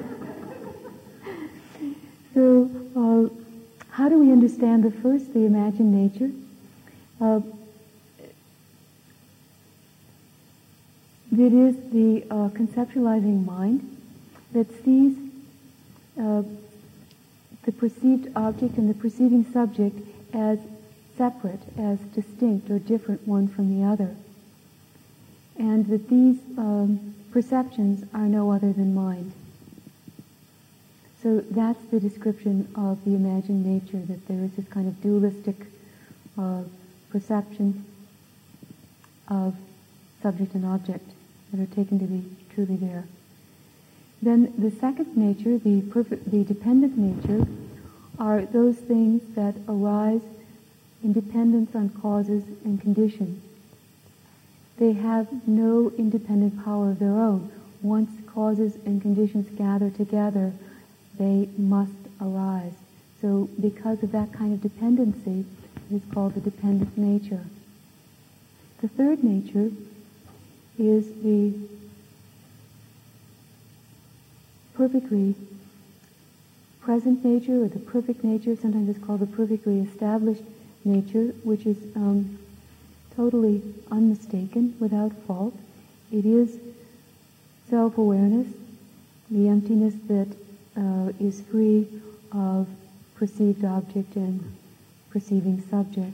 So, uh, how do we understand the first, the imagined nature? Uh, it is the uh, conceptualizing mind that sees uh, the perceived object and the perceiving subject as separate, as distinct or different one from the other. And that these um, perceptions are no other than mind. So that's the description of the imagined nature, that there is this kind of dualistic uh, perception of subject and object that are taken to be truly there. Then the second nature, the perfect, the dependent nature, are those things that arise in dependence on causes and conditions. They have no independent power of their own. Once causes and conditions gather together, they must arise. So because of that kind of dependency, it is called the dependent nature. The third nature is the perfectly present nature, or the perfect nature. Sometimes it's called the perfectly established nature, which is um, totally unmistaken, without fault. It is self-awareness, the emptiness that uh, is free of perceived object and perceiving subject.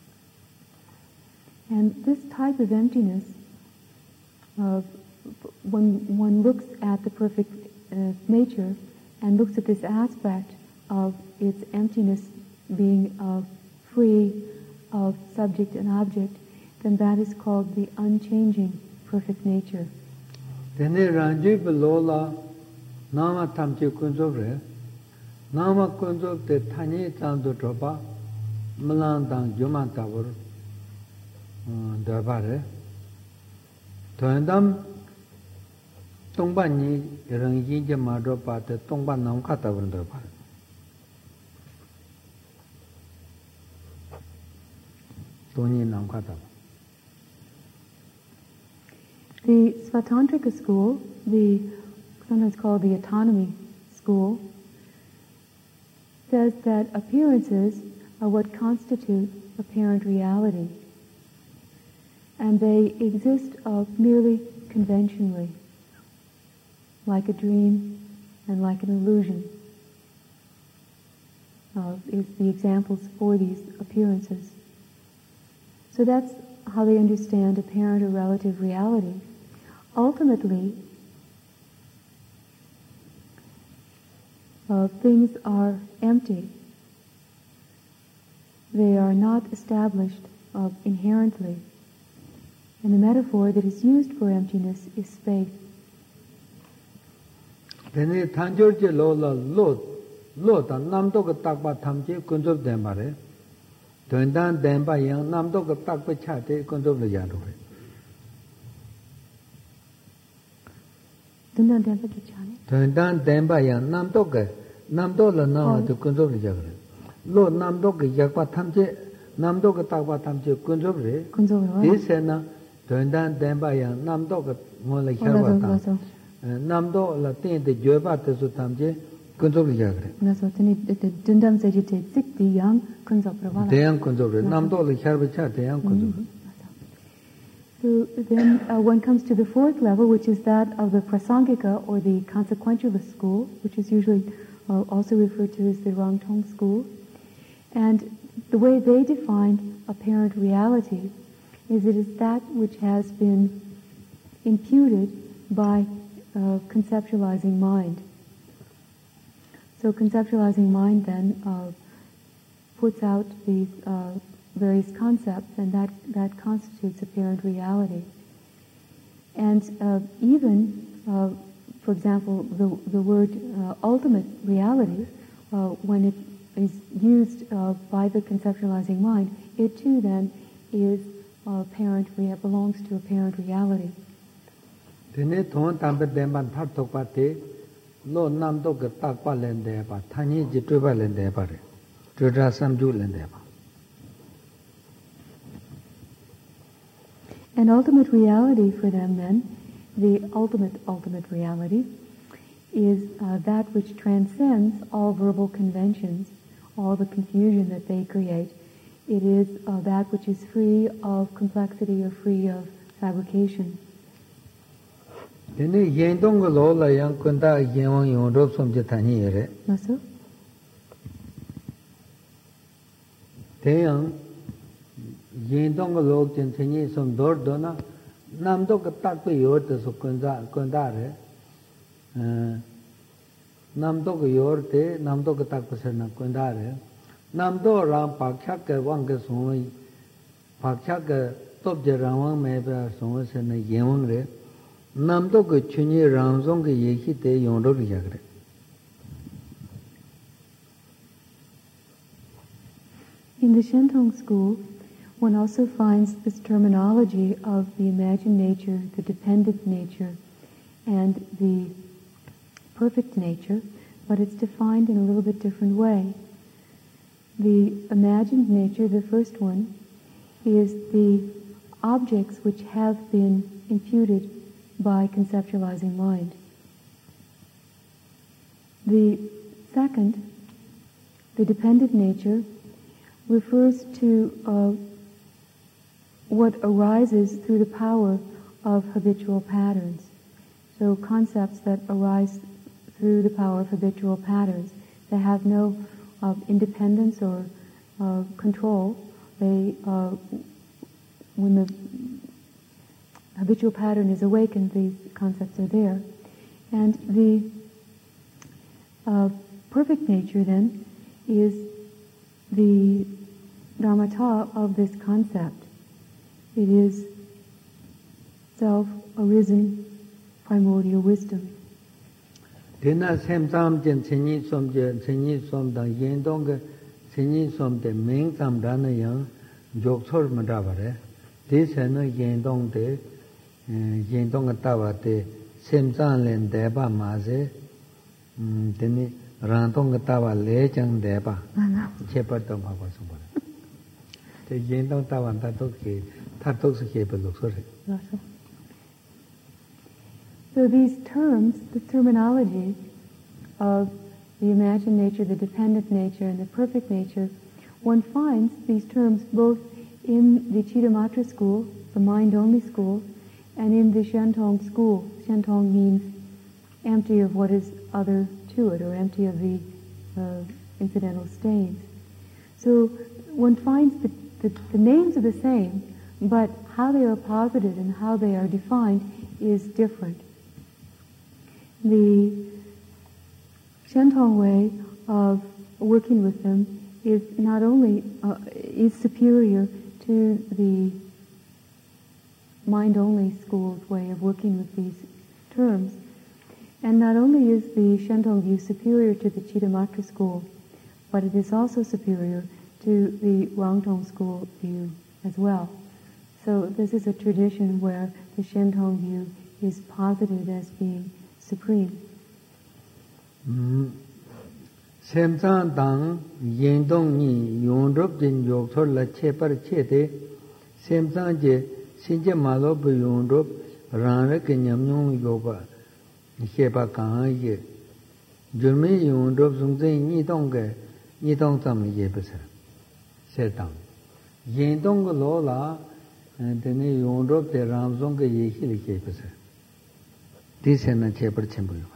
And this type of emptiness, uh, when one looks at the perfect uh, nature and looks at this aspect of its emptiness being uh, free of subject and object, then that is called the unchanging perfect nature. Dene ranji belola nama tamche kunzobre nama kunzob te thani tando dropa malandang juman tabur dabare toendam tongba ni rangi je ma dropa te tongba nam khata bur dabare. The Svatantrika school, the sometimes called the autonomy school, says that appearances are what constitute apparent reality, and they exist uh, merely conventionally, like a dream and like an illusion. uh, is the examples for these appearances. So that's how they understand apparent or relative reality. Ultimately, uh, things are empty. They are not established uh, inherently. And the metaphor that is used for emptiness is space. Tene tanjorje lo la lo lo ta namdo ka takpa thamje kunjob denpare. Dwendan denpa yang namdo ka takpa chate kunjob le yaro hai. Dwendan denpa ki chane? Dwendan denpa yang namdo ka namdo la nama tu kunjob le yaro hai. Lo namdo ka yakpa thamje namdo ka takpa thamje kunjob re. Kunjob re wa? Dese na dwendan denpa yang namdo ka ngola yarwa tam. Namdo la ten de joba te su tamje kunjob le yagre. Na so teni dundam se jite sik di yang kunjob re wala. Deyang kunjob re. Namdo le yarwa cha deyang kunjob re. So then uh, one comes to the fourth level, which is that of the prasangika or the consequentialist school, which is usually uh, also referred to as the Rangtong school. And the way they define apparent reality is it is that which has been imputed by uh, conceptualizing mind. So conceptualizing mind then uh, puts out these uh, various concepts, and that, that constitutes apparent reality. And uh, even, uh, for example, the, the word uh, ultimate reality, uh, when it is used uh, by the conceptualizing mind, it too then is uh, apparent, rea- belongs to apparent reality. Tene thon tambe demban thar thokpa te lo namdo ka takpa lende pa thani ji tuba lende pa re. Tudra samju lende pa. And ultimate reality for them then, the ultimate, ultimate reality, is uh, that which transcends all verbal conventions, all the confusion that they create. It is uh, that which is free of complexity or free of fabrication. Tene yendong ka lo la yang kunda yenwang yung rob som je thani yere. Maso? Teyang yendong ka lo jen thani som dor do na namdo ka takpa yor te so kunda kunda re. Namdo ka yor te namdo ka takpa se na kunda re. Namdo rang pakcha ka wang ka song pakcha ka top je rang wang me pa song se na yenwang re. Namdo ka chunyi rang zong ka yekhi te yung ro ri yagre. In the Shentong school, one also finds this terminology of the imagined nature, the dependent nature, and the perfect nature, but it's defined in a little bit different way. The imagined nature, the first one, is the objects which have been imputed by conceptualizing mind. The second, the dependent nature, refers to uh, what arises through the power of habitual patterns. So concepts that arise through the power of habitual patterns. They have no uh, independence or uh, control. They, uh, when the habitual pattern is awakened, these concepts are there. And the uh, perfect nature then is the dharmata of this concept. It is self-arisen primordial wisdom. Tena sem sam jen senyi som je senyi som da yen dong ge senyi som de ming sam da na yang jok chor ma da ba re. De se no yen dong de yen dong ta ba de sem sam len de ba ma se tene ran dong ta ba le chang de ba. Che pa dong ba ba so ba. De yen dong ta ba ta to ke ta to se ke ba lo so re. So these terms, the terminology of the imagined nature, the dependent nature, and the perfect nature, one finds these terms both in the Chittamatra school, the mind-only school, and in the Shentong school. Shentong means empty of what is other to it, or empty of the uh, incidental stains. So one finds that the, the names are the same, but how they are posited and how they are defined is different. The Shentong way of working with them is not only uh, is superior to the mind-only school's way of working with these terms, and not only is the Shentong view superior to the Chittamatra school, but it is also superior to the Rangtong school view as well. So this is a tradition where the Shentong view is posited as being supreme. Semsan dang yendong ni yondrop jin yokthor la chepar chete semsan je sinje malo bu yondrop rang ke nyamnyong yoba chepa kan ye jurme yondrop sungzen ni dong ge ni dong sam ye besa se dang yendong go lo la dene yondrop de ram song ge ye hi le che besa di se na chepar chembu yo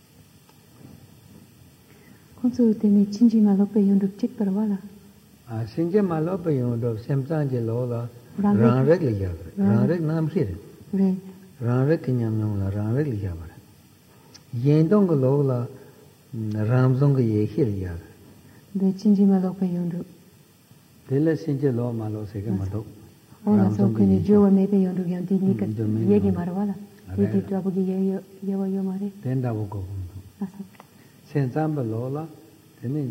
Konso tene chinji malope yondrup chik parwala. Ah, sinje malope yondrup semsan je lo la rang rek le ya. Rang rek nam si re. Re. Rang rek nyam nyam la rang rek le ya ba. Yen dong ko lo la ram song ge ye hi le ya. De chinji malope yondrup. De le sinje lo ma lo se ge ma do. Ola so kene jowa mepe yondrup yan di ni ka ye ge marwala. Di di trabu ge ye ye wa yo mare. Den da bu ko. Asa. Sensamba lola, then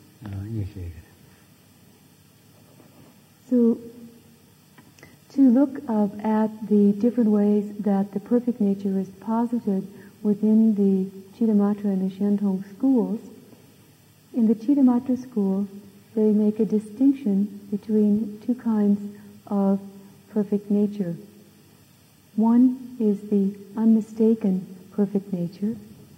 So, to look up at the different ways that the perfect nature is posited within the Chittamatra and the Shentong schools, in the Chittamatra school, they make a distinction between two kinds of perfect nature. One is the unmistaken perfect nature,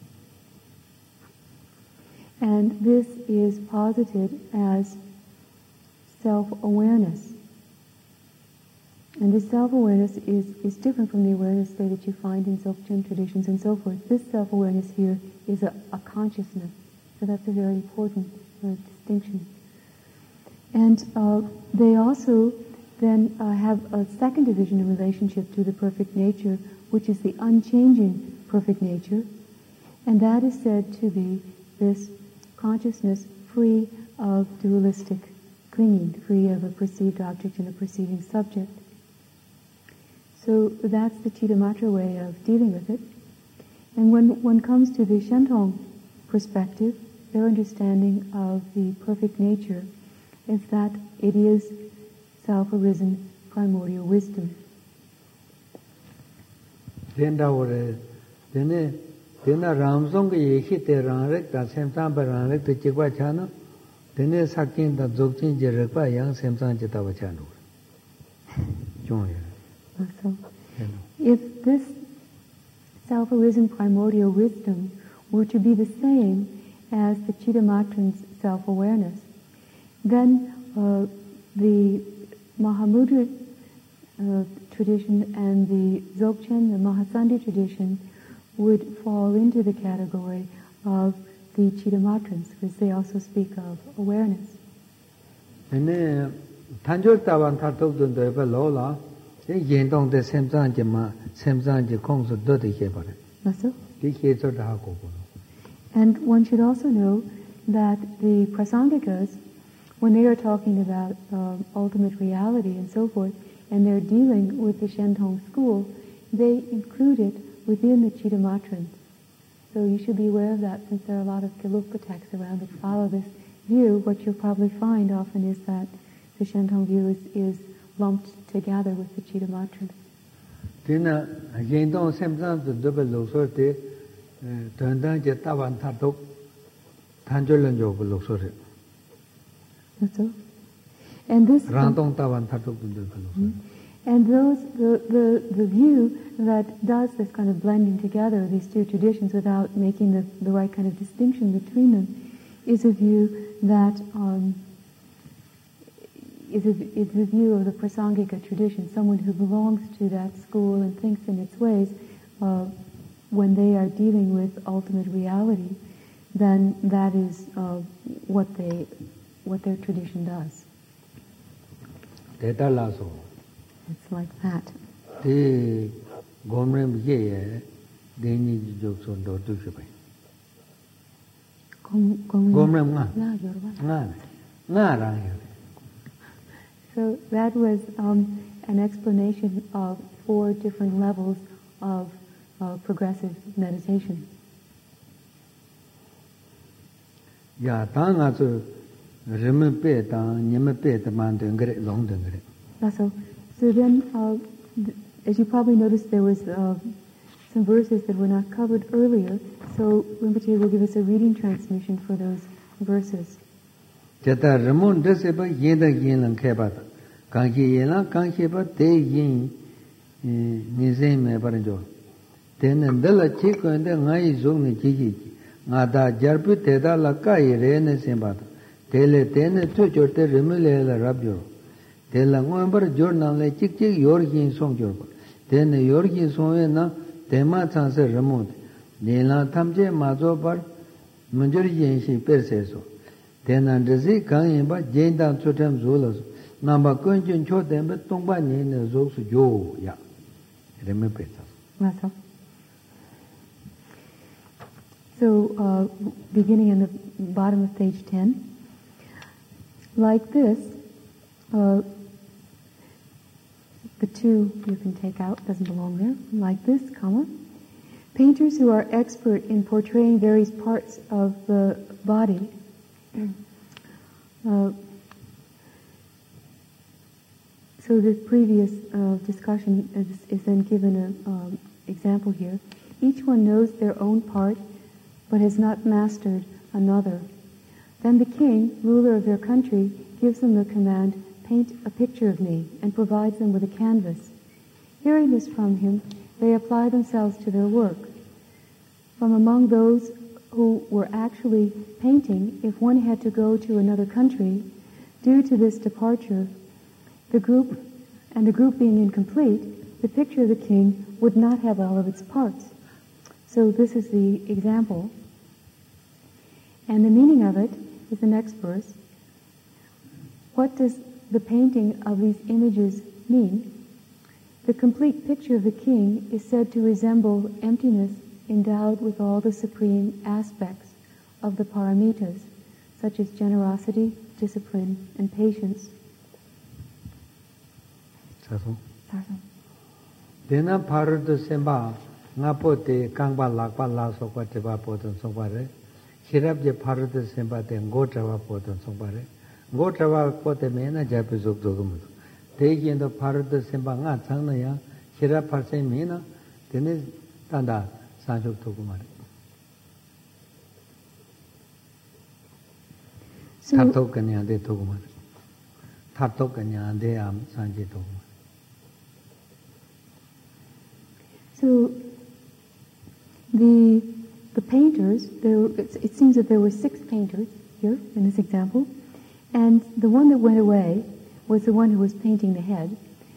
and this is posited as self-awareness. And this self-awareness is, is different from the awareness say, that you find in Dzogchen traditions and so forth. This self-awareness here is a, a consciousness. So that's a very important uh, distinction. And uh, they also then uh, have a second division in relationship to the perfect nature, which is the unchanging perfect nature. And that is said to be this consciousness free of dualistic clinging, free of a perceived object and a perceiving subject. So that's the Chittamatra way of dealing with it. And when one comes to the Shentong perspective, their understanding of the perfect nature is that it is self-arisen primordial wisdom. Tena ramsong ke yekhi te rangrek ta semsan pa rangrek te chikwa chana, tena sakin ta dzogchin je rekpa yang semsan je tawa chanu. So, if this self-arisen primordial wisdom were to be the same as the Chittamatran's self-awareness, then uh, the Mahamudra uh, tradition and the Dzogchen, the Mahasandhi tradition, would fall into the category of the Chittamatrans, because they also speak of awareness. Ene tanjor tawan thatok dun do ba lo la, e yin dong de semsan je ma semsan je kong so do de he ba le. Maso? Di he so da ko ko. And one should also know that the Prasangikas, when they are talking about um, ultimate reality and so forth, and they're dealing with the Shentong school, they include it within the Chittamatrans. So you should be aware of that, since there are a lot of Gelugpa texts around that follow this view. What you'll probably find often is that the Shentong view is, is lumped together with the Chittamatrans. Tina yin dong semsan to do ba lo so te dan dan je tawan thatok tanjor lan jo ba lo so re. That's all. And this Rang dong tawan thatok dun do ba lo so. And those, the, the, the view that does this kind of blending together, these two traditions, without making the, the right kind of distinction between them, is a view that um, is, a, is the view of the Prasangika tradition, someone who belongs to that school and thinks in its ways, uh, when they are dealing with ultimate reality, then that is uh, what they, what their tradition does. It's like that. The Gomram ye, the need jokes on door to Shubai. Gomram, so that was um, an explanation of four different levels of uh, progressive meditation. Yeah, tanga so remember tang nyempe the man doing great long doing great. So, so then, uh, th- as you probably noticed, there was uh, some verses that were not covered earlier. So Rinpoche will give us a reading transmission for those verses. Jata Ramon Deseba Yenda Yin and Kabata. Kanki Yena, Kankiba, De Yin Nizame Baranjo. Then and Della Chico and the Nai Zoni Gigi. Nada Jarbu Teda Lakai Rene Simbata. Tele Tene Tucho Te Remule La Rabio. Tela November Journal Le Chick Chick Yorgin Song Jorba. Then the Yorgin Songena, Tema Sansa Ramon. Nila Tamje Mazobar Majority Shi Perseso. Then under the Kangba Jane down to them Zulas. Number Kunjun Cho them, but Tonga Nin Zos Yo. Ya. Remember it. So, uh, beginning in the bottom of page ten, like this, uh, the two you can take out, doesn't belong there, like this, comma. Painters who are expert in portraying various parts of the body uh, so the previous uh, discussion is, is then given an um, example here. Each one knows their own part, but has not mastered another. Then the king, ruler of their country, gives them the command, paint a picture of me, and provides them with a canvas. Hearing this from him, they apply themselves to their work. From among those who were actually painting, if one had to go to another country, due to this departure, the group, and the group being incomplete, the picture of the king would not have all of its parts. So this is the example. And the meaning of it is the next verse. What does the painting of these images mean? The complete picture of the king is said to resemble emptiness endowed with all the supreme aspects of the paramitas, such as generosity, discipline, and patience. Saso. Dena parado semba ngapote kangba lakpa la sokwa teba poton sokpare. Kirab je parado semba te ngotrawa poton sokpare. Ngotrawa pote mena jape zok zogum. Tekin do parado semba nga changna ya kirab parse mena tene tanda sanjok tokumare. Tato kanya de tokumare. Tato kanya de am sanje tokumare. So the the painters, there, it seems that there were six painters here in this example, and the one that went away was the one who was painting the head.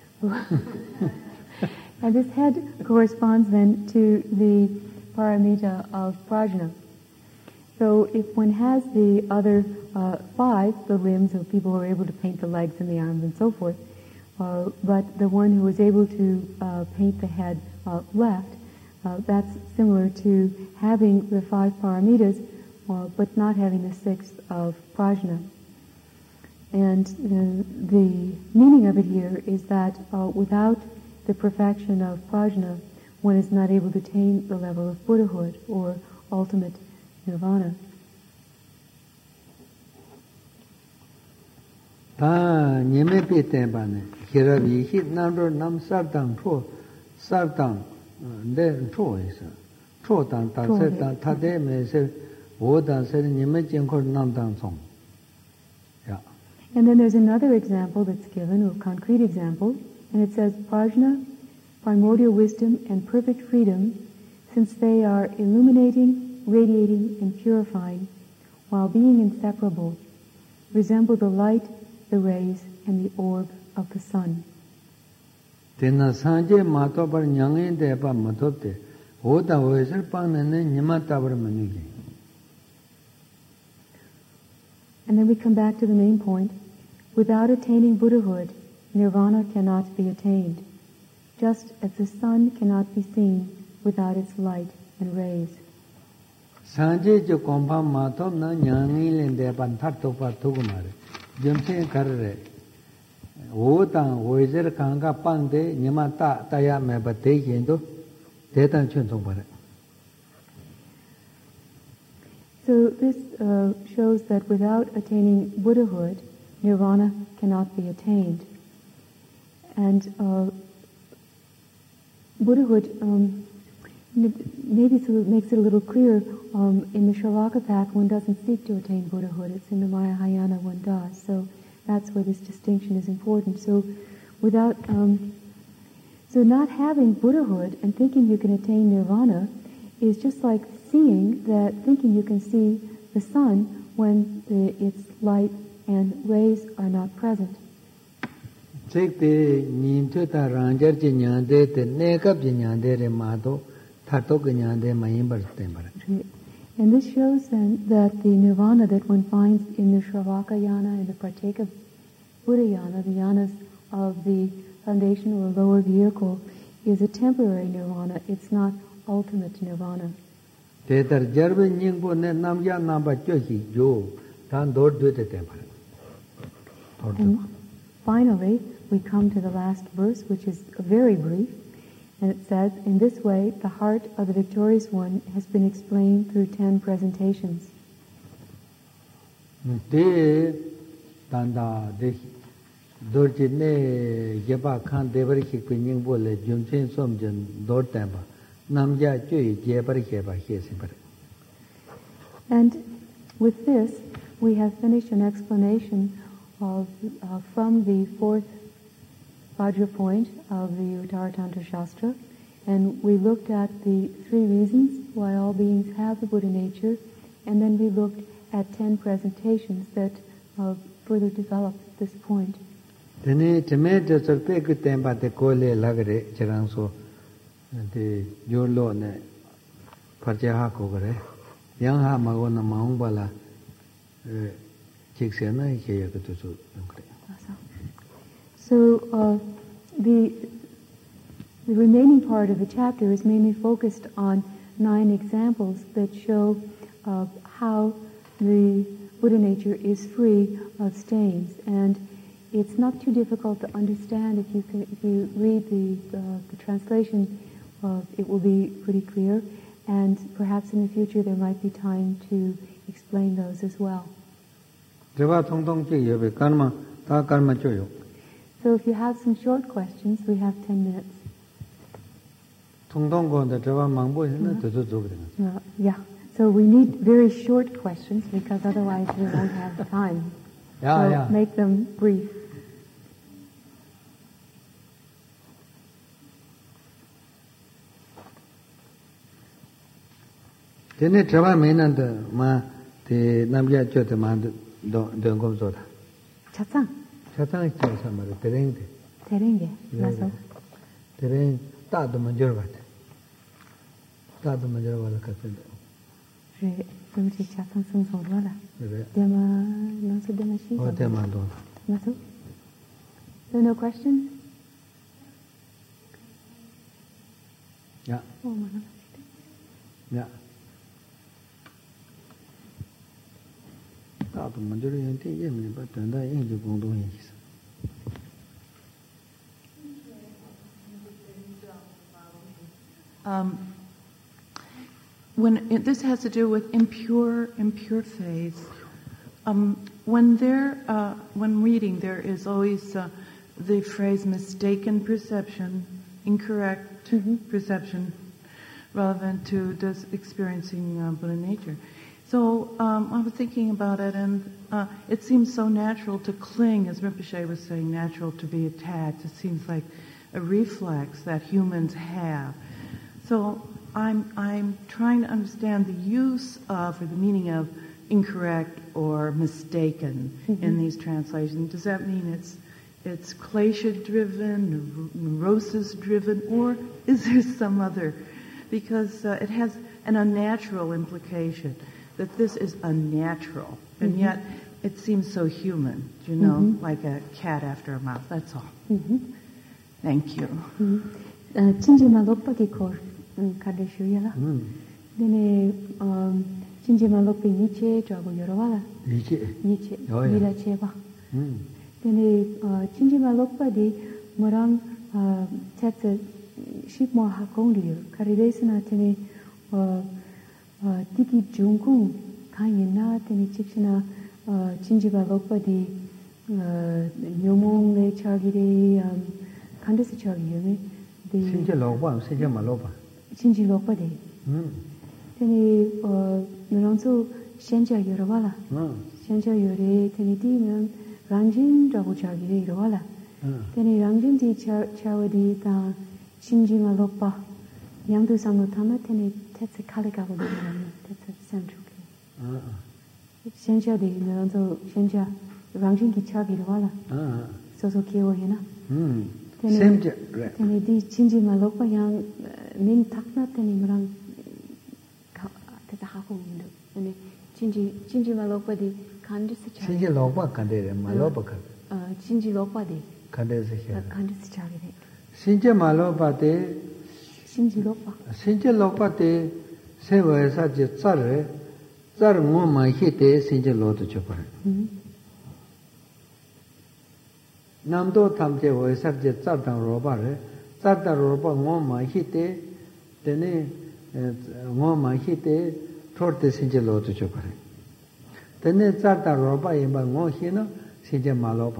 And this head corresponds then to the paramita of prajna. So if one has the other uh, five, the limbs, so people were able to paint the legs and the arms and so forth, uh, but the one who was able to uh, paint the head uh, left, uh, that's similar to having the five paramitas, uh, but not having the sixth of prajna. And uh, the meaning of it here is that uh, without the perfection of prajna, one is not able to attain the level of Buddhahood or ultimate nirvana. Ta nyeme pe tenpa ne, hirabi hit namro nam sartang cho, sartang de cho isa, cho tang ta se tang ta de me se, wo tang se nyeme jengkor nam tang song. Yeah. And then there's another example that's given, a concrete example, and it says prajna, primordial wisdom, and perfect freedom, since they are illuminating, radiating, and purifying, while being inseparable, resemble the light, the rays, and the orb of the sun. Tena sanje mato par nyangen de pa matopte, oda oesel panene nyama tabar manuge. And then we come back to the main point. Without attaining Buddhahood, nirvana cannot be attained, just as the sun cannot be seen without its light and rays. Sanje jo kompa matom na nyani lende ban thar to pa to kumare. Jumse karre. Wo tang wo zer kanga pangde nyama ta taya me ba te yendo de tan chun song pare. So this uh, shows that without attaining Buddhahood, nirvana cannot be attained. And uh, Buddhahood, um, maybe so it makes it a little clearer, um, in the Shravaka path one doesn't seek to attain Buddhahood, it's in the Mahayana one does. So that's where this distinction is important. So without, um, so not having Buddhahood and thinking you can attain nirvana is just like seeing that, thinking you can see the sun when the, its light and rays are not present. And this shows then that the nirvana that one finds in the Shravaka yana and the Prateka Buddha yana, the yanas of the foundational or lower vehicle, is a temporary nirvana. It's not ultimate nirvana. And finally, we come to the last verse, which is very brief, and it says, in this way, the heart of the victorious one has been explained through ten presentations. And with this, we have finished an explanation of uh, from the fourth Vajra point of the Uttara Tantra Shastra, and we looked at the three reasons why all beings have the Buddha nature, and then we looked at ten presentations that uh, further developed this point. So uh, the the remaining part of the chapter is mainly focused on nine examples that show uh, how the Buddha nature is free of stains, and it's not too difficult to understand. If you can, if you read the uh, the translation, uh, it will be pretty clear, and perhaps in the future there might be time to explain those as well. So if you have some short questions, we have ten minutes. Uh, yeah. So we need very short questions because otherwise we won't have time. Yeah, so yeah. Make them brief. Chatsang. Chatsang is somebody, Terenge. Terenge, Lasso. Terenge, Tadu Manjurvat. Tadu Manjurvala Katsunda. Tôi chỉ chắc thằng sung sốt quá là để mà nó sẽ để mà xí Oh, để mà đó. Mà số. There no question? Yeah. Oh, mà nó. Yeah. Tadu Manjurvat yung ti yem ni ba tanda yung ju gong dong yin shi. Um When it, this has to do with impure, impure faith. Um, when there, uh, when reading, there is always uh, the phrase "mistaken perception," incorrect mm-hmm. perception, relevant to this experiencing uh, Buddha nature. So um, I was thinking about it, and uh, it seems so natural to cling, as Rinpoche was saying, natural to be attached. It seems like a reflex that humans have. So I'm I'm trying to understand the use of or the meaning of incorrect or mistaken mm-hmm. in these translations. Does that mean it's it's klesha driven, neurosis driven, or is there some other? Because uh, it has an unnatural implication that this is unnatural, and mm-hmm. yet it seems so human, you know, Mm-hmm. like a cat after a mouse. That's all. Mm-hmm. Thank you. Mm-hmm. 진지마 lokpaki kor kadeshuyala. 음. Dene 진지마 lokpi niche jago yorowala. 이제 Niche 요야. mira cheba. 음. Dene 진지마 lokpadi morang tetse shipmo hakongriyo. Karidesana tene tiki jungkung kanyena tene chikshana 진지바 lokpadi nyomong le chagire kandasa chagire 신체 로바 신체 말로바 진지 lokpadi 음. tene nirangso shenja yorowala 음. shenja yore tene di nirang rangjin rabu chagire yorowala 음. tene rangjin di chawadi ta 진지마 lokpa 양도 samlo tama tene tetse kalikabu yorowala tetse samchuke 아. shenja di nirangso shenja rangjin ki chagire yorowala 아. soso kiyo hena 음. Tene- 샘제 그래. tene di 진지 malokpa yang ning takna tene marang teta hakong yindo tene 진지 진지 malokpa di kandisa chagire 신체 로바 간데레 말로바 간 진지 lokpa di 간데서 해. kandisa chagire 신체 말로바데 진지 lokpa 신체 로바데 세워서 제 짤을 짤 뭐만 히데 신체 로도 줘봐. 남도 탐제 월사제 짤당 로바를 짤당 로바 뭐만 히데 되네 뭐만 히데 토르데 신체 로도 줘봐. 되네 짤당 로바 임바 뭐 히나 신체 말로바.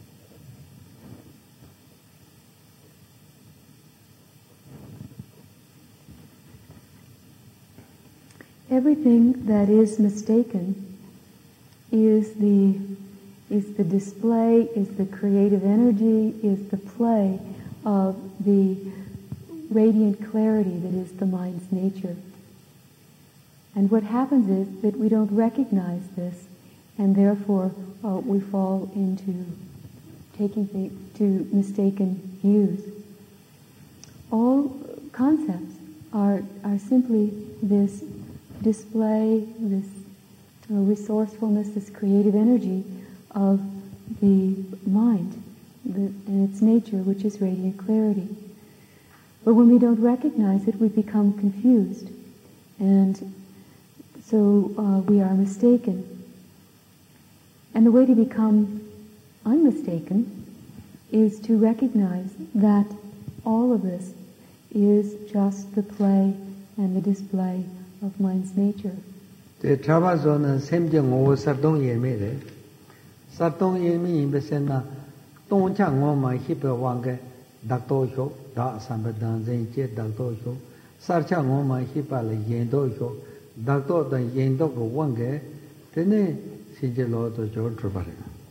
everything that is mistaken is the is the display, is the creative energy, is the play of the radiant clarity that is the mind's nature. And what happens is that we don't recognize this, and therefore uh, we fall into taking th- to mistaken views. All concepts are are simply this display, this uh, resourcefulness, this creative energy of the mind the, and its nature, which is radiant clarity. But when we don't recognize it, we become confused, and so uh, we are mistaken. And the way to become unmistaken is to recognize that all of this is just the play and the display of mind's nature. 제 차바조는 샘정 오 사동 예매래. 사동 예미 임베센나 동창 오마 히베 왕게 닥도쇼 다 삼베단제 제 닥도쇼 사창 오마 히발레 옌도쇼 닥도다 옌도고 왕게 되네 시제로도 조트바래.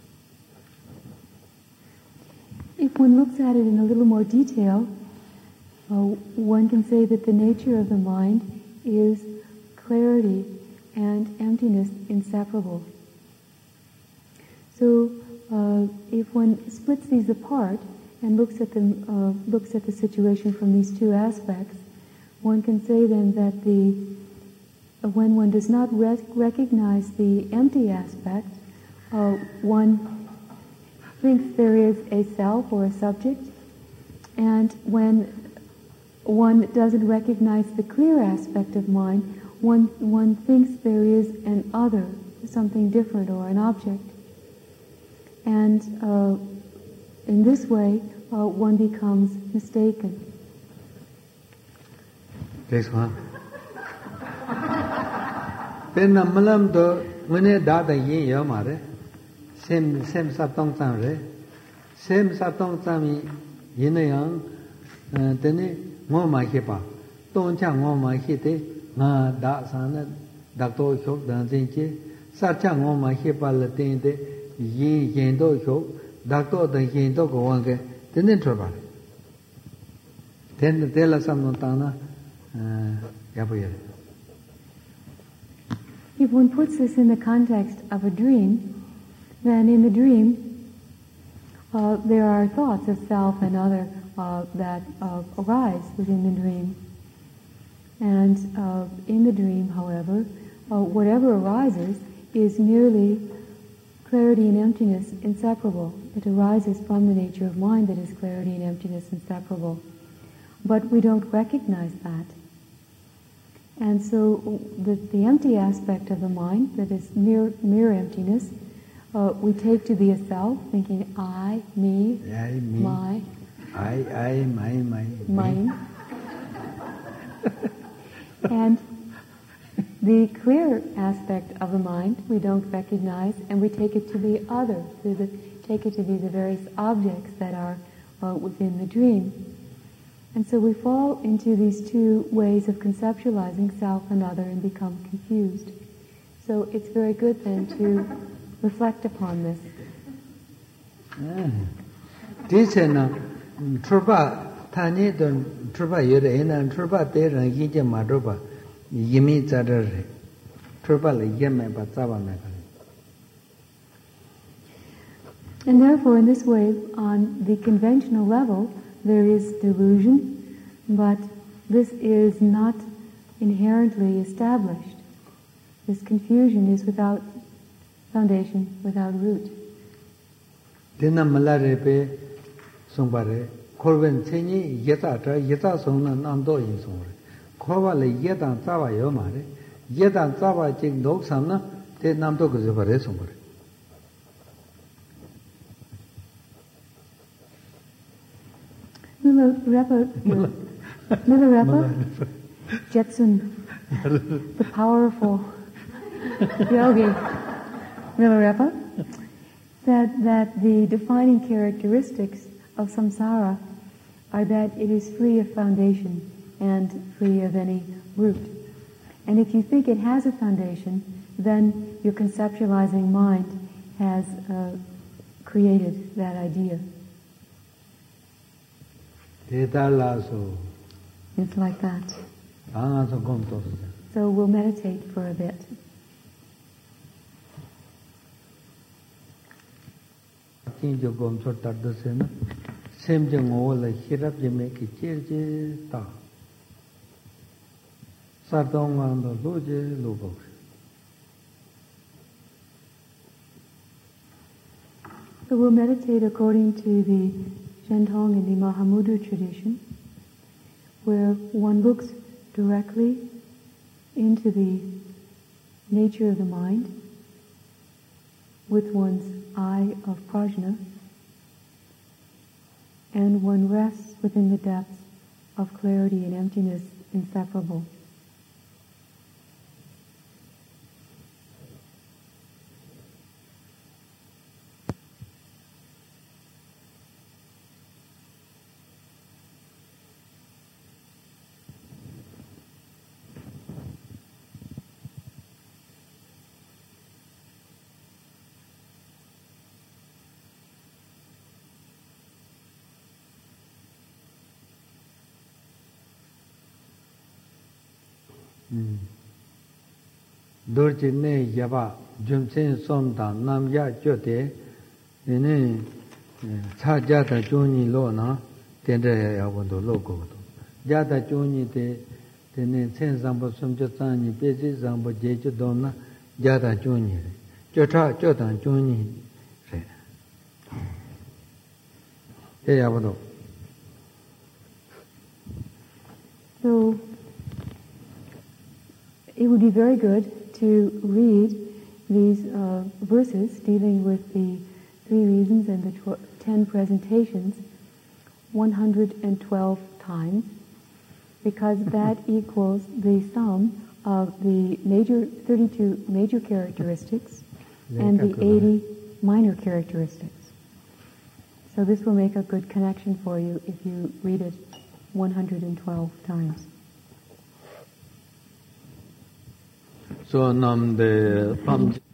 If one looks at it in a little more detail, uh, one can say that the nature of the mind is clarity and emptiness inseparable. So, uh, if one splits these apart and looks at them, uh, looks at the situation from these two aspects, one can say then that the uh, when one does not rec- recognize the empty aspect, uh, one thinks there is a self or a subject, and when one doesn't recognize the clear aspect of mind, one one thinks there is an other, something different, or an object. And uh, in this way, uh, one becomes mistaken. 그래서 때나 말람도 문에 닫아 인여 말에 샘 샘사동장래 샘사동장이 인어양 때네 뭐마 해봐 동창 뭐마 해대 나 다산에 닥도 효 단진지 사창 뭐마 해발을 때인데 yin yin-do xiu, dak-do dan yin-do go wang-ge, ten-ten chor-ba. Ten-ten sam-nong-tang-na, yabu-yere. If one puts this in the context of a dream, then in the dream, uh, there are thoughts of self and other uh, that uh, arise within the dream. And uh, in the dream, however, uh, whatever arises is merely clarity and emptiness inseparable. It arises from the nature of mind that is clarity and emptiness inseparable. But we don't recognize that. And so the, the empty aspect of the mind, that is mere, mere emptiness, uh, we take to be a self, thinking I, me, I, me. my, I, I, my, my, mine. And the clear aspect of the mind we don't recognize, and we take it to be other, to the, take it to be the various objects that are uh, within the dream. And so we fall into these two ways of conceptualizing self and other and become confused. So it's very good then to reflect upon this. This is na truba tani don truba yore ina truba te ran yije ma truba yimi zadar truba le yeme ba zaba me. And therefore, in this way, on the conventional level, there is delusion, but this is not inherently established. This confusion is without foundation, without root. Dina malare pe songbare korben cheni yeta tra yeta songna nando yin songre. Korba le yeta zaba yo mare yeta zaba jing dog samna te namdo ko zebare songre. Milarepa, Milarepa, Jetsun, the powerful yogi, Milarepa, said that the defining characteristics of samsara are that it is free of foundation and free of any root. And if you think it has a foundation, then your conceptualizing mind has uh, created that idea. It's like that. So we'll meditate for a bit. So we'll meditate according to the Shentong in the Mahamudra tradition, where one looks directly into the nature of the mind with one's eye of prajna, and one rests within the depths of clarity and emptiness inseparable. Dorje ne yaba jumsen somda nam ya jote ne cha jata joni lo na tende ya wondo lo go do jata joni te tene sen sambo somjo tsani pesi sambo jeju dona jata joni jota jota joni re e ya wondo. So it would be very good to read these uh, verses dealing with the three reasons and the tw- ten presentations one hundred twelve times, because that equals the sum of the major thirty-two major characteristics and the eighty minor characteristics. So this will make a good connection for you if you read it one hundred twelve times. So nam de pam